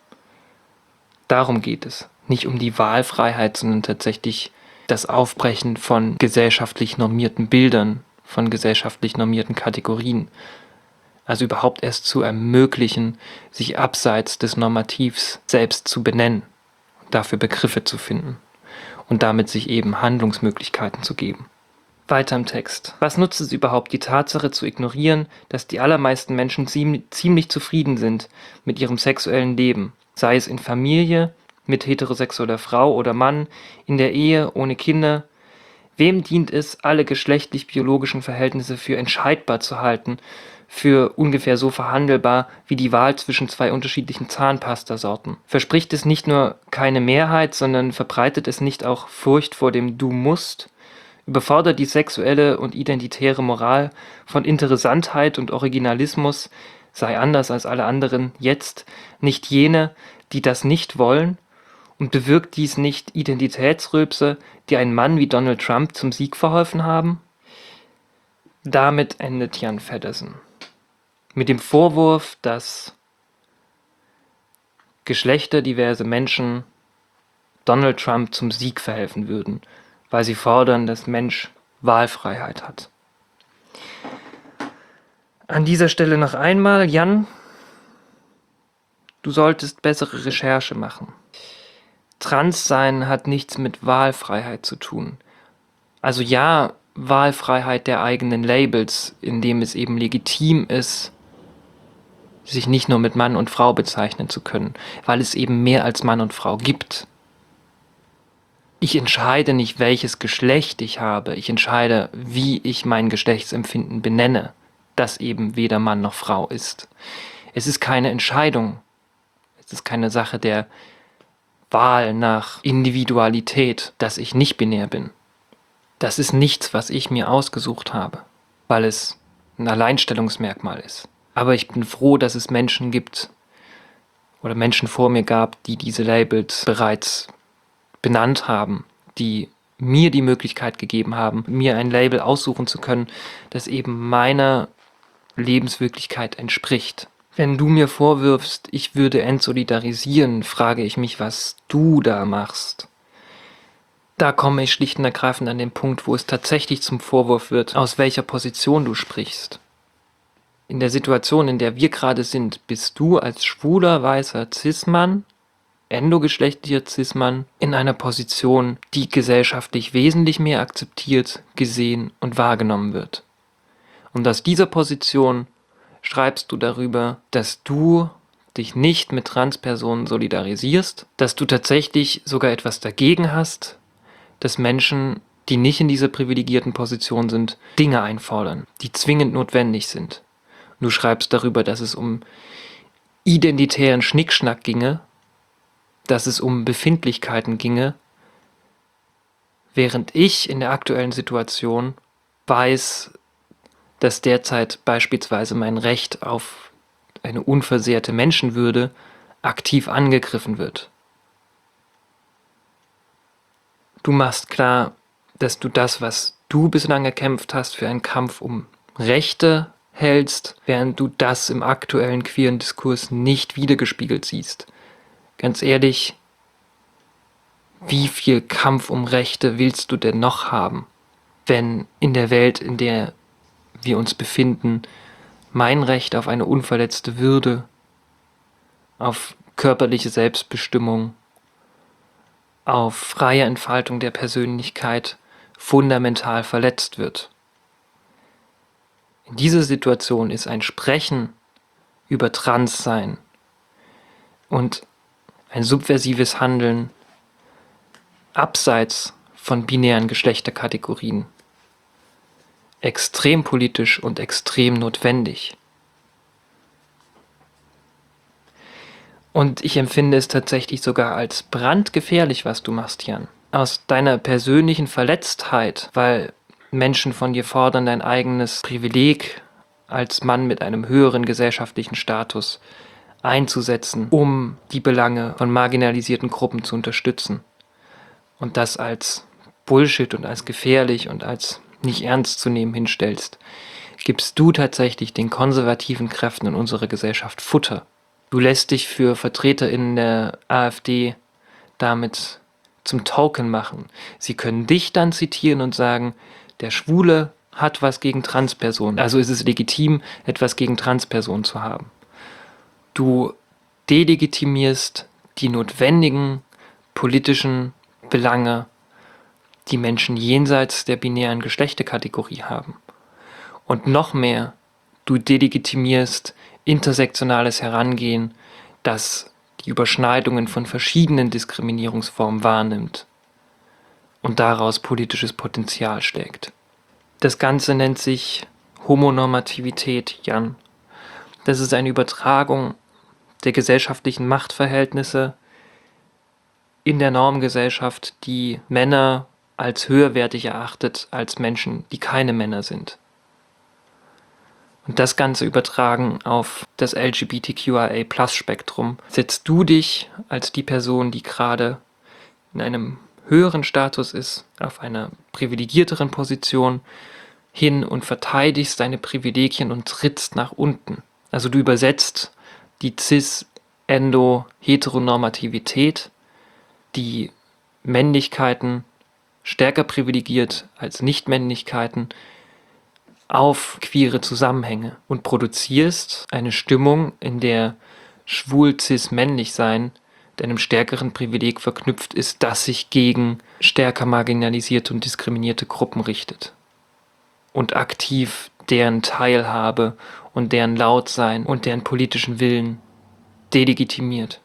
Darum geht es. Nicht um die Wahlfreiheit, sondern tatsächlich das Aufbrechen von gesellschaftlich normierten Bildern, von gesellschaftlich normierten Kategorien. Also überhaupt erst zu ermöglichen, sich abseits des Normativs selbst zu benennen und dafür Begriffe zu finden und damit sich eben Handlungsmöglichkeiten zu geben. Weiter im Text. Was nutzt es überhaupt, die Tatsache zu ignorieren, dass die allermeisten Menschen ziemlich zufrieden sind mit ihrem sexuellen Leben, sei es in Familie, mit heterosexueller Frau oder Mann, in der Ehe, ohne Kinder? Wem dient es, alle geschlechtlich-biologischen Verhältnisse für entscheidbar zu halten, für ungefähr so verhandelbar wie die Wahl zwischen zwei unterschiedlichen Zahnpastasorten? Verspricht es nicht nur keine Mehrheit, sondern verbreitet es nicht auch Furcht vor dem Du musst? Überfordert die sexuelle und identitäre Moral von Interessantheit und Originalismus, sei anders als alle anderen, jetzt nicht jene, die das nicht wollen? Und bewirkt dies nicht Identitätsrülpse, die einen Mann wie Donald Trump zum Sieg verholfen haben? Damit endet Jan Feddersen. Mit dem Vorwurf, dass geschlechterdiverse Menschen Donald Trump zum Sieg verhelfen würden, weil sie fordern, dass Mensch Wahlfreiheit hat. An dieser Stelle noch einmal, Jan, du solltest bessere Recherche machen. Transsein hat nichts mit Wahlfreiheit zu tun. Also ja, Wahlfreiheit der eigenen Labels, indem es eben legitim ist, sich nicht nur mit Mann und Frau bezeichnen zu können, weil es eben mehr als Mann und Frau gibt. Ich entscheide nicht, welches Geschlecht ich habe. Ich entscheide, wie ich mein Geschlechtsempfinden benenne, das eben weder Mann noch Frau ist. Es ist keine Entscheidung. Es ist keine Sache der Wahl nach Individualität, dass ich nicht binär bin. Das ist nichts, was ich mir ausgesucht habe, weil es ein Alleinstellungsmerkmal ist. Aber ich bin froh, dass es Menschen gibt oder Menschen vor mir gab, die diese Labels bereits benannt haben, die mir die Möglichkeit gegeben haben, mir ein Label aussuchen zu können, das eben meiner Lebenswirklichkeit entspricht. Wenn du mir vorwirfst, ich würde entsolidarisieren, frage ich mich, was du da machst. Da komme ich schlicht und ergreifend an den Punkt, wo es tatsächlich zum Vorwurf wird, aus welcher Position du sprichst. In der Situation, in der wir gerade sind, bist du als schwuler, weißer Cis-Mann, endogeschlechtlicher Cis-Mann, in einer Position, die gesellschaftlich wesentlich mehr akzeptiert, gesehen und wahrgenommen wird. Und aus dieser Position schreibst du darüber, dass du dich nicht mit Transpersonen solidarisierst, dass du tatsächlich sogar etwas dagegen hast, dass Menschen, die nicht in dieser privilegierten Position sind, Dinge einfordern, die zwingend notwendig sind. Du schreibst darüber, dass es um identitären Schnickschnack ginge, dass es um Befindlichkeiten ginge, während ich in der aktuellen Situation weiß, dass derzeit beispielsweise mein Recht auf eine unversehrte Menschenwürde aktiv angegriffen wird. Du machst klar, dass du das, was du bislang erkämpft hast, für einen Kampf um Rechte hältst, während du das im aktuellen queeren Diskurs nicht wiedergespiegelt siehst. Ganz ehrlich, wie viel Kampf um Rechte willst du denn noch haben, wenn in der Welt, in der wir uns befinden, mein Recht auf eine unverletzte Würde, auf körperliche Selbstbestimmung, auf freie Entfaltung der Persönlichkeit fundamental verletzt wird. In dieser Situation ist ein Sprechen über Transsein und ein subversives Handeln abseits von binären Geschlechterkategorien extrem politisch und extrem notwendig. Und ich empfinde es tatsächlich sogar als brandgefährlich, was du machst, Jan. Aus deiner persönlichen Verletztheit, weil Menschen von dir fordern, dein eigenes Privileg als Mann mit einem höheren gesellschaftlichen Status einzusetzen, um die Belange von marginalisierten Gruppen zu unterstützen. Und das als Bullshit und als gefährlich und als nicht ernst zu nehmen hinstellst, gibst du tatsächlich den konservativen Kräften in unserer Gesellschaft Futter. Du lässt dich für VertreterInnen der AfD damit zum Token machen. Sie können dich dann zitieren und sagen, der Schwule hat was gegen Transpersonen, also ist es legitim, etwas gegen Transpersonen zu haben. Du delegitimierst die notwendigen politischen Belange, die Menschen jenseits der binären Geschlechterkategorie haben. Und noch mehr, du delegitimierst intersektionales Herangehen, das die Überschneidungen von verschiedenen Diskriminierungsformen wahrnimmt und daraus politisches Potenzial schlägt. Das Ganze nennt sich Homonormativität, Jan. Das ist eine Übertragung der gesellschaftlichen Machtverhältnisse in der Normgesellschaft, die Männer als höherwertig erachtet als Menschen, die keine Männer sind. Und das Ganze übertragen auf das LGBTQIA+-Spektrum. Setzt du dich als die Person, die gerade in einem höheren Status ist, auf einer privilegierteren Position hin und verteidigst deine Privilegien und trittst nach unten. Also du übersetzt die Cis-Endo-Heteronormativität, die Männlichkeiten stärker privilegiert als Nichtmännlichkeiten, auf queere Zusammenhänge und produzierst eine Stimmung, in der schwul-cis-männlich-Sein mit einem stärkeren Privileg verknüpft ist, das sich gegen stärker marginalisierte und diskriminierte Gruppen richtet und aktiv deren Teilhabe und deren Lautsein und deren politischen Willen delegitimiert.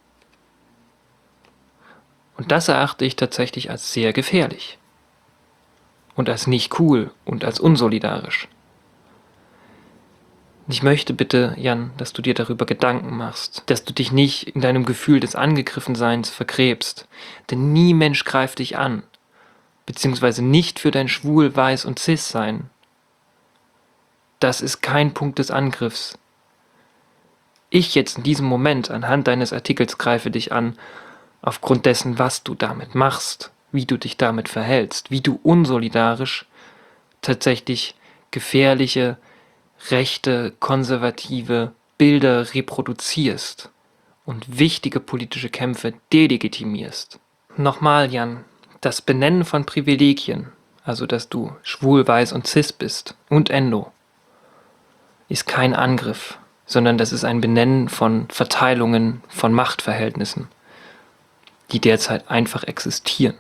Und das erachte ich tatsächlich als sehr gefährlich und als nicht cool und als unsolidarisch. Ich möchte bitte, Jan, dass du dir darüber Gedanken machst, dass du dich nicht in deinem Gefühl des Angegriffenseins vergräbst, denn nie Mensch greift dich an, beziehungsweise nicht für dein Schwul-, Weiß- und Cis-Sein. Das ist kein Punkt des Angriffs. Ich jetzt in diesem Moment anhand deines Artikels greife dich an, aufgrund dessen, was du damit machst, wie du dich damit verhältst, wie du unsolidarisch tatsächlich gefährliche, rechte, konservative Bilder reproduzierst und wichtige politische Kämpfe delegitimierst. Nochmal, Jan, das Benennen von Privilegien, also dass du schwul, weiß und cis bist und endo, ist kein Angriff, sondern das ist ein Benennen von Verteilungen von Machtverhältnissen, die derzeit einfach existieren.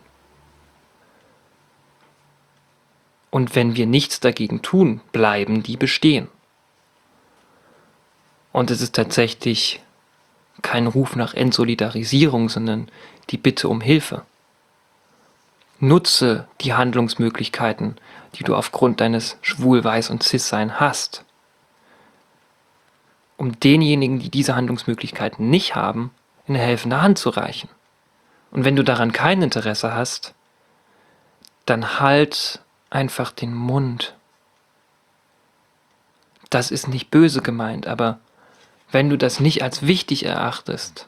Und wenn wir nichts dagegen tun, bleiben die bestehen. Und es ist tatsächlich kein Ruf nach Entsolidarisierung, sondern die Bitte um Hilfe. Nutze die Handlungsmöglichkeiten, die du aufgrund deines Schwul-, Weiß- und Cis-Sein hast, um denjenigen, die diese Handlungsmöglichkeiten nicht haben, eine helfende Hand zu reichen. Und wenn du daran kein Interesse hast, dann halt einfach den Mund. Das ist nicht böse gemeint, aber wenn du das nicht als wichtig erachtest,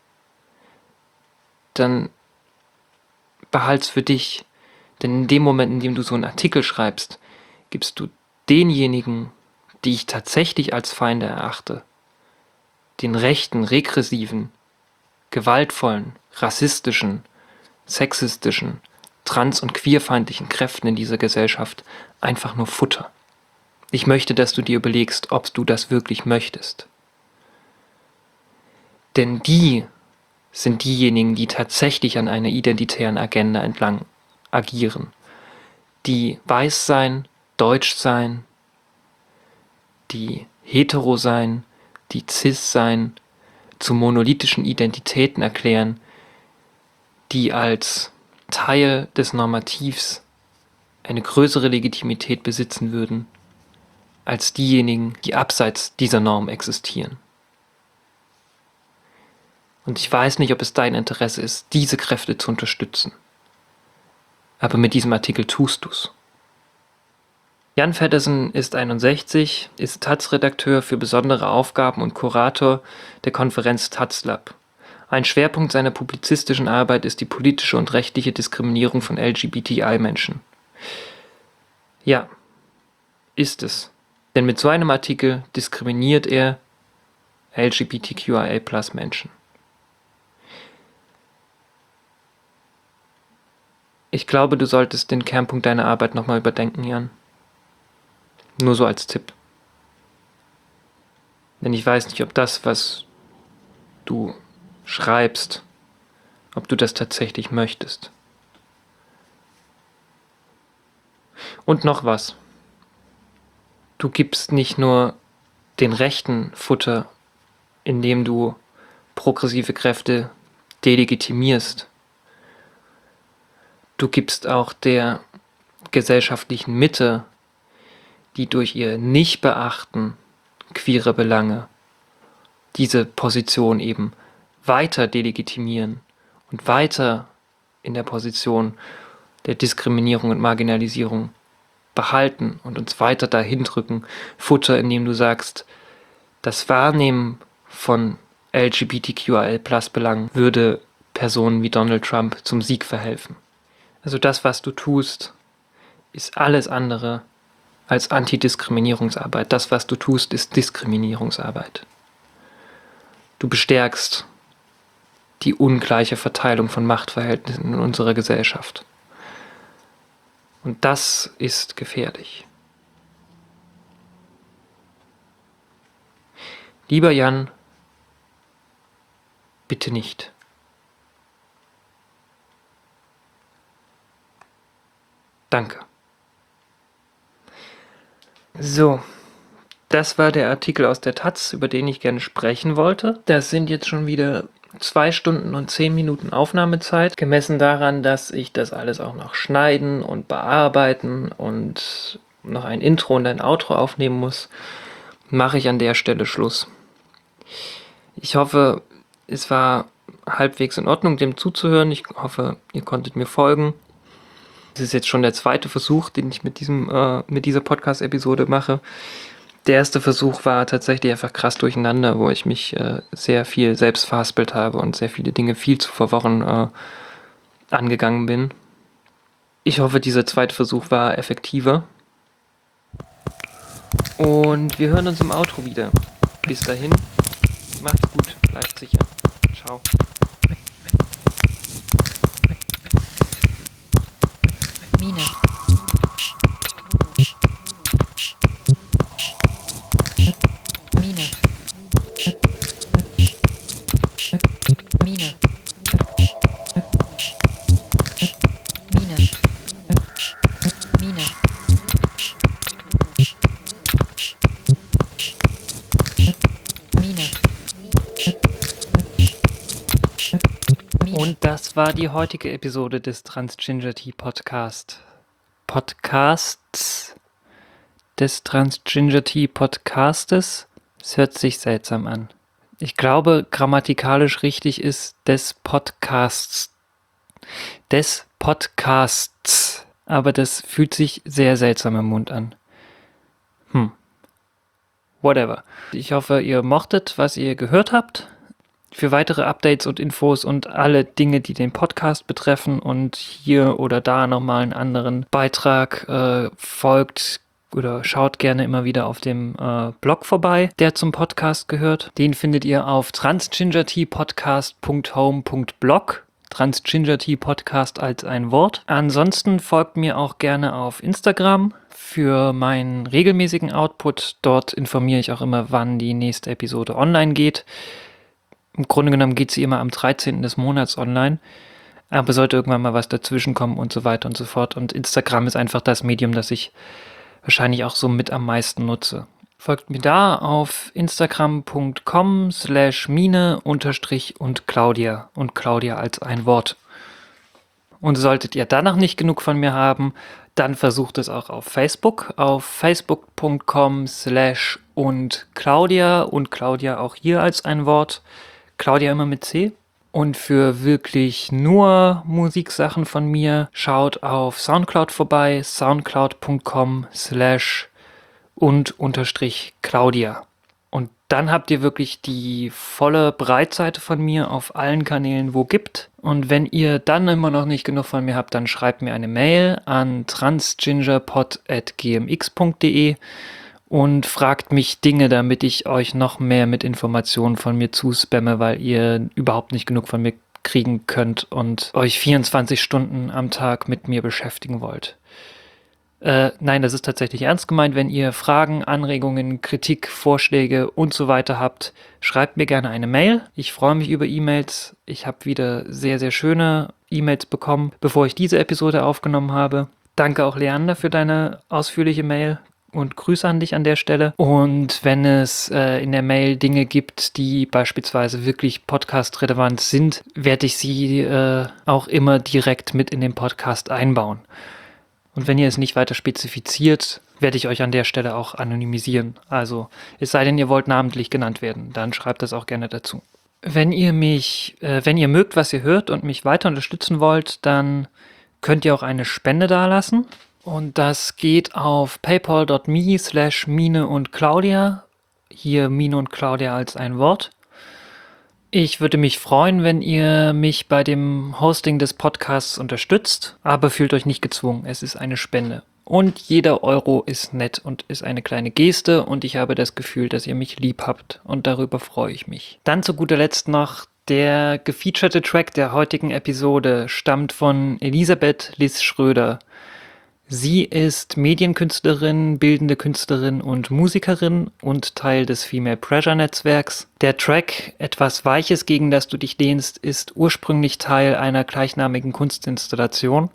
dann behalt's für dich. Denn in dem Moment, in dem du so einen Artikel schreibst, gibst du denjenigen, die ich tatsächlich als Feinde erachte, den rechten, regressiven, gewaltvollen, rassistischen, sexistischen, trans- und queerfeindlichen Kräften in dieser Gesellschaft einfach nur Futter. Ich möchte, dass du dir überlegst, ob du das wirklich möchtest. Denn die sind diejenigen, die tatsächlich an einer identitären Agenda entlang agieren, die weiß sein, deutsch sein, die hetero sein, die cis sein, zu monolithischen Identitäten erklären, die als Teil des Normativs eine größere Legitimität besitzen würden, als diejenigen, die abseits dieser Norm existieren. Und ich weiß nicht, ob es dein Interesse ist, diese Kräfte zu unterstützen. Aber mit diesem Artikel tust du's. Jan Feddersen ist 61, ist taz-Redakteur für besondere Aufgaben und Kurator der Konferenz taz-Lab. Ein Schwerpunkt seiner publizistischen Arbeit ist die politische und rechtliche Diskriminierung von LGBTI-Menschen. Ja, ist es. Denn mit so einem Artikel diskriminiert er LGBTQIA+ Menschen. Ich glaube, du solltest den Kernpunkt deiner Arbeit nochmal überdenken, Jan. Nur so als Tipp. Denn ich weiß nicht, ob das, was du schreibst, ob du das tatsächlich möchtest. Und noch was. Du gibst nicht nur den Rechten Futter, indem du progressive Kräfte delegitimierst. Du gibst auch der gesellschaftlichen Mitte, die durch ihr Nichtbeachten queerer Belange diese Position eben weiter delegitimieren und weiter in der Position der Diskriminierung und Marginalisierung behalten und uns weiter dahin drücken, Futter, indem du sagst, das Wahrnehmen von LGBTQIA+-Belangen würde Personen wie Donald Trump zum Sieg verhelfen. Also das, was du tust, ist alles andere als Antidiskriminierungsarbeit. Das, was du tust, ist Diskriminierungsarbeit. Du bestärkst die ungleiche Verteilung von Machtverhältnissen in unserer Gesellschaft. Und das ist gefährlich. Lieber Jan, bitte nicht. Danke. So, das war der Artikel aus der taz, über den ich gerne sprechen wollte. Das sind jetzt schon wieder 2 Stunden und 10 Minuten Aufnahmezeit, gemessen daran, dass ich das alles auch noch schneiden und bearbeiten und noch ein Intro und ein Outro aufnehmen muss. mache ich an der Stelle Schluss. Ich hoffe, es war halbwegs in Ordnung, dem zuzuhören. Ich hoffe, ihr konntet mir folgen. Das ist jetzt schon der zweite Versuch, den ich mit dieser Podcast-Episode mache. Der erste Versuch war tatsächlich einfach krass durcheinander, wo ich mich sehr viel selbst verhaspelt habe und sehr viele Dinge viel zu verworren angegangen bin. Ich hoffe, dieser zweite Versuch war effektiver. Und wir hören uns im Outro wieder. Bis dahin, macht's gut, bleibt sicher. Ciao. Mine. Mine. Mine. Mine. Mine. Mine. Und das war die heutige Episode des Transginger Tea Podcasts. Des Transginger Tea Podcastes. Es hört sich seltsam an. Ich glaube, grammatikalisch richtig ist des Podcasts. Aber das fühlt sich sehr seltsam im Mund an. Whatever. Ich hoffe, ihr mochtet, was ihr gehört habt. Für weitere Updates und Infos und alle Dinge, die den Podcast betreffen und hier oder da nochmal einen anderen Beitrag folgt oder schaut gerne immer wieder auf dem Blog vorbei, der zum Podcast gehört. Den findet ihr auf transgingerteapodcast.home.blog. Transgingerteapodcast als ein Wort. Ansonsten folgt mir auch gerne auf Instagram für meinen regelmäßigen Output. Dort informiere ich auch immer, wann die nächste Episode online geht. Im Grunde genommen geht sie immer am 13. des Monats online, aber sollte irgendwann mal was dazwischen kommen und so weiter und so fort. Und Instagram ist einfach das Medium, das ich wahrscheinlich auch so mit am meisten nutze. Folgt mir da auf instagram.com/mine_und Claudia als ein Wort. Und solltet ihr danach nicht genug von mir haben, dann versucht es auch auf Facebook, auf facebook.com/und Claudia auch hier als ein Wort. Claudia immer mit C. Und für wirklich nur Musiksachen von mir, schaut auf Soundcloud vorbei, soundcloud.com/und_Claudia. Und dann habt ihr wirklich die volle Breitseite von mir auf allen Kanälen, wo gibt. Und wenn ihr dann immer noch nicht genug von mir habt, dann schreibt mir eine Mail an transgingerpod@gmx.de und fragt mich Dinge, damit ich euch noch mehr mit Informationen von mir zuspamme, weil ihr überhaupt nicht genug von mir kriegen könnt und euch 24 Stunden am Tag mit mir beschäftigen wollt. Nein, das ist tatsächlich ernst gemeint. Wenn ihr Fragen, Anregungen, Kritik, Vorschläge und so weiter habt, schreibt mir gerne eine Mail. Ich freue mich über E-Mails. Ich habe wieder sehr, sehr schöne E-Mails bekommen, bevor ich diese Episode aufgenommen habe. Danke auch, Leander, für deine ausführliche Mail. Und Grüße an dich an der Stelle. Und wenn es in der Mail Dinge gibt, die beispielsweise wirklich podcast-relevant sind, werde ich sie auch immer direkt mit in den Podcast einbauen. Und wenn ihr es nicht weiter spezifiziert, werde ich euch an der Stelle auch anonymisieren. Also es sei denn, ihr wollt namentlich genannt werden, dann schreibt das auch gerne dazu. Wenn ihr mögt, was ihr hört und mich weiter unterstützen wollt, dann könnt ihr auch eine Spende dalassen. Und das geht auf paypal.me/Mine und Claudia. Hier Mine und Claudia als ein Wort. Ich würde mich freuen, wenn ihr mich bei dem Hosting des Podcasts unterstützt, aber fühlt euch nicht gezwungen, es ist eine Spende. Und jeder Euro ist nett und ist eine kleine Geste und ich habe das Gefühl, dass ihr mich lieb habt und darüber freue ich mich. Dann zu guter Letzt noch der gefeaturete Track der heutigen Episode stammt von Elisabeth Liz Schröder. Sie ist Medienkünstlerin, bildende Künstlerin und Musikerin und Teil des Female Pressure Netzwerks. Der Track Etwas Weiches, gegen das du dich lehnst, ist ursprünglich Teil einer gleichnamigen Kunstinstallation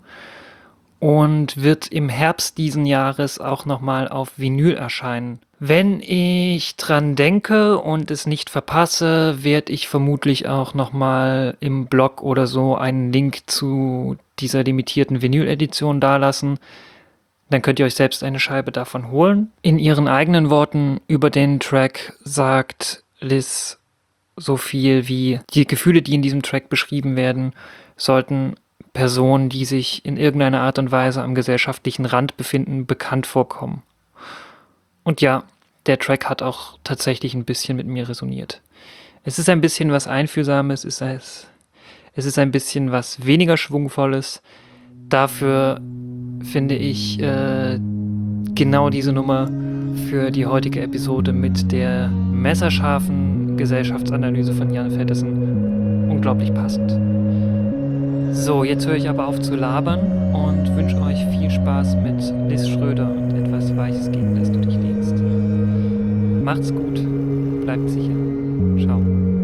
und wird im Herbst diesen Jahres auch nochmal auf Vinyl erscheinen. Wenn ich dran denke und es nicht verpasse, werde ich vermutlich auch nochmal im Blog oder so einen Link zu dieser limitierten Vinyl-Edition dalassen. Dann könnt ihr euch selbst eine Scheibe davon holen. In ihren eigenen Worten über den Track sagt Liz so viel wie: Die Gefühle, die in diesem Track beschrieben werden, sollten Personen, die sich in irgendeiner Art und Weise am gesellschaftlichen Rand befinden, bekannt vorkommen. Und ja, der Track hat auch tatsächlich ein bisschen mit mir resoniert. Es ist ein bisschen was Einfühlsames, es ist ein bisschen was weniger Schwungvolles. Dafür finde ich genau diese Nummer für die heutige Episode mit der messerscharfen Gesellschaftsanalyse von Jan Feddersen unglaublich passend. So, jetzt höre ich aber auf zu labern und wünsche euch viel Spaß mit Liz Schröder und etwas Weiches, gegen das du dich lehnst. Macht's gut, bleibt sicher. Ciao.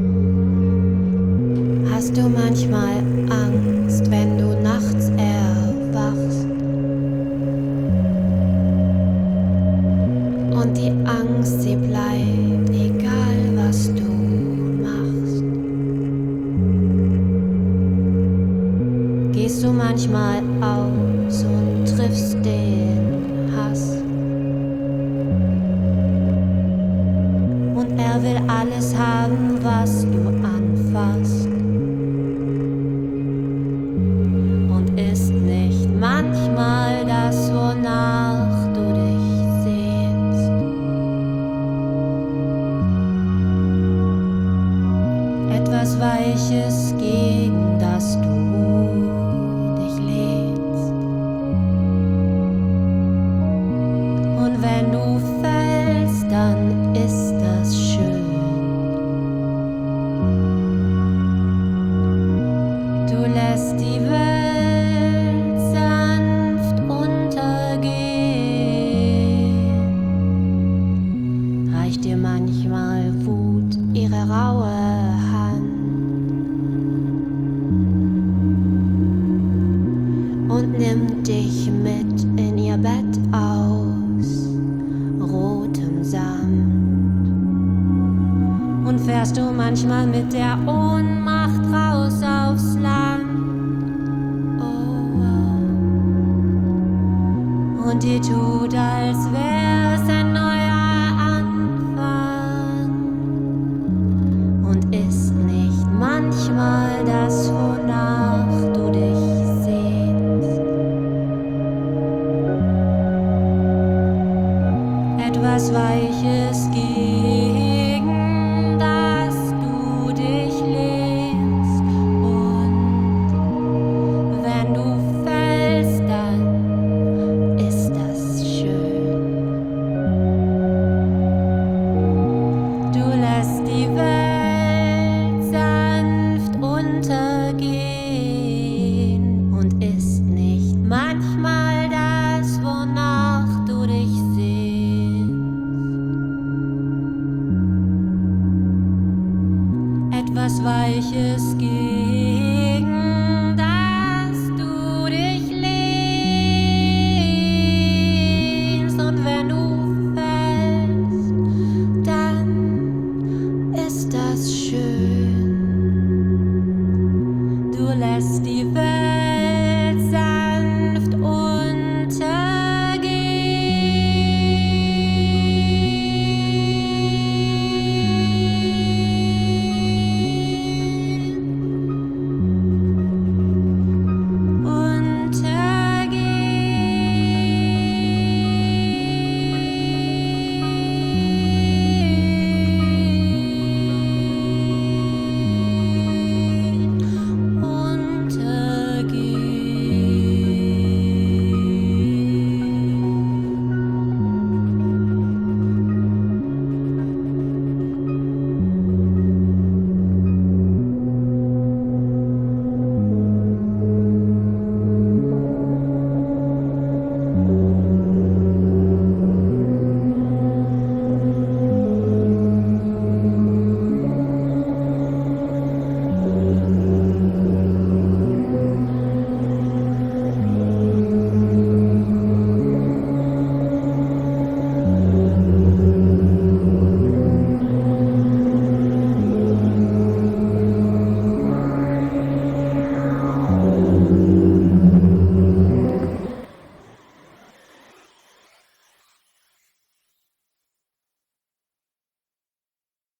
Hast du manchmal Angst, wenn du nachts erwachst? Und die Angst, sie bleibt, egal was du machst. Gehst du manchmal aus und triffst den Hass? Und er will alles haben, was du anfasst. Und ist nicht manchmal das, wonach du dich sehnst? Etwas Weiches, gegen das du dich lehnst. Und wenn du fällst, dann ist das schön. Du lässt die Welt sanft untergehen. Reicht dir manchmal Wut ihre raue Hand und nimmt dich mit in ihr Bett aus rotem Samt. Und fährst du manchmal mit der Ohnmacht raus aufs Land? Oh, oh. Und dir tut, als wär's ein neuer Anfang. Und ist nicht manchmal das, wonach du dich sehnst? Etwas Weiches, gegen das du dich lehnst. Und wenn du fällst, dann ist das schön. Du lässt die Welt sanft untergehen. Und ist nicht manchmal das, wonach du dich sehnst? Etwas Weiches, gegen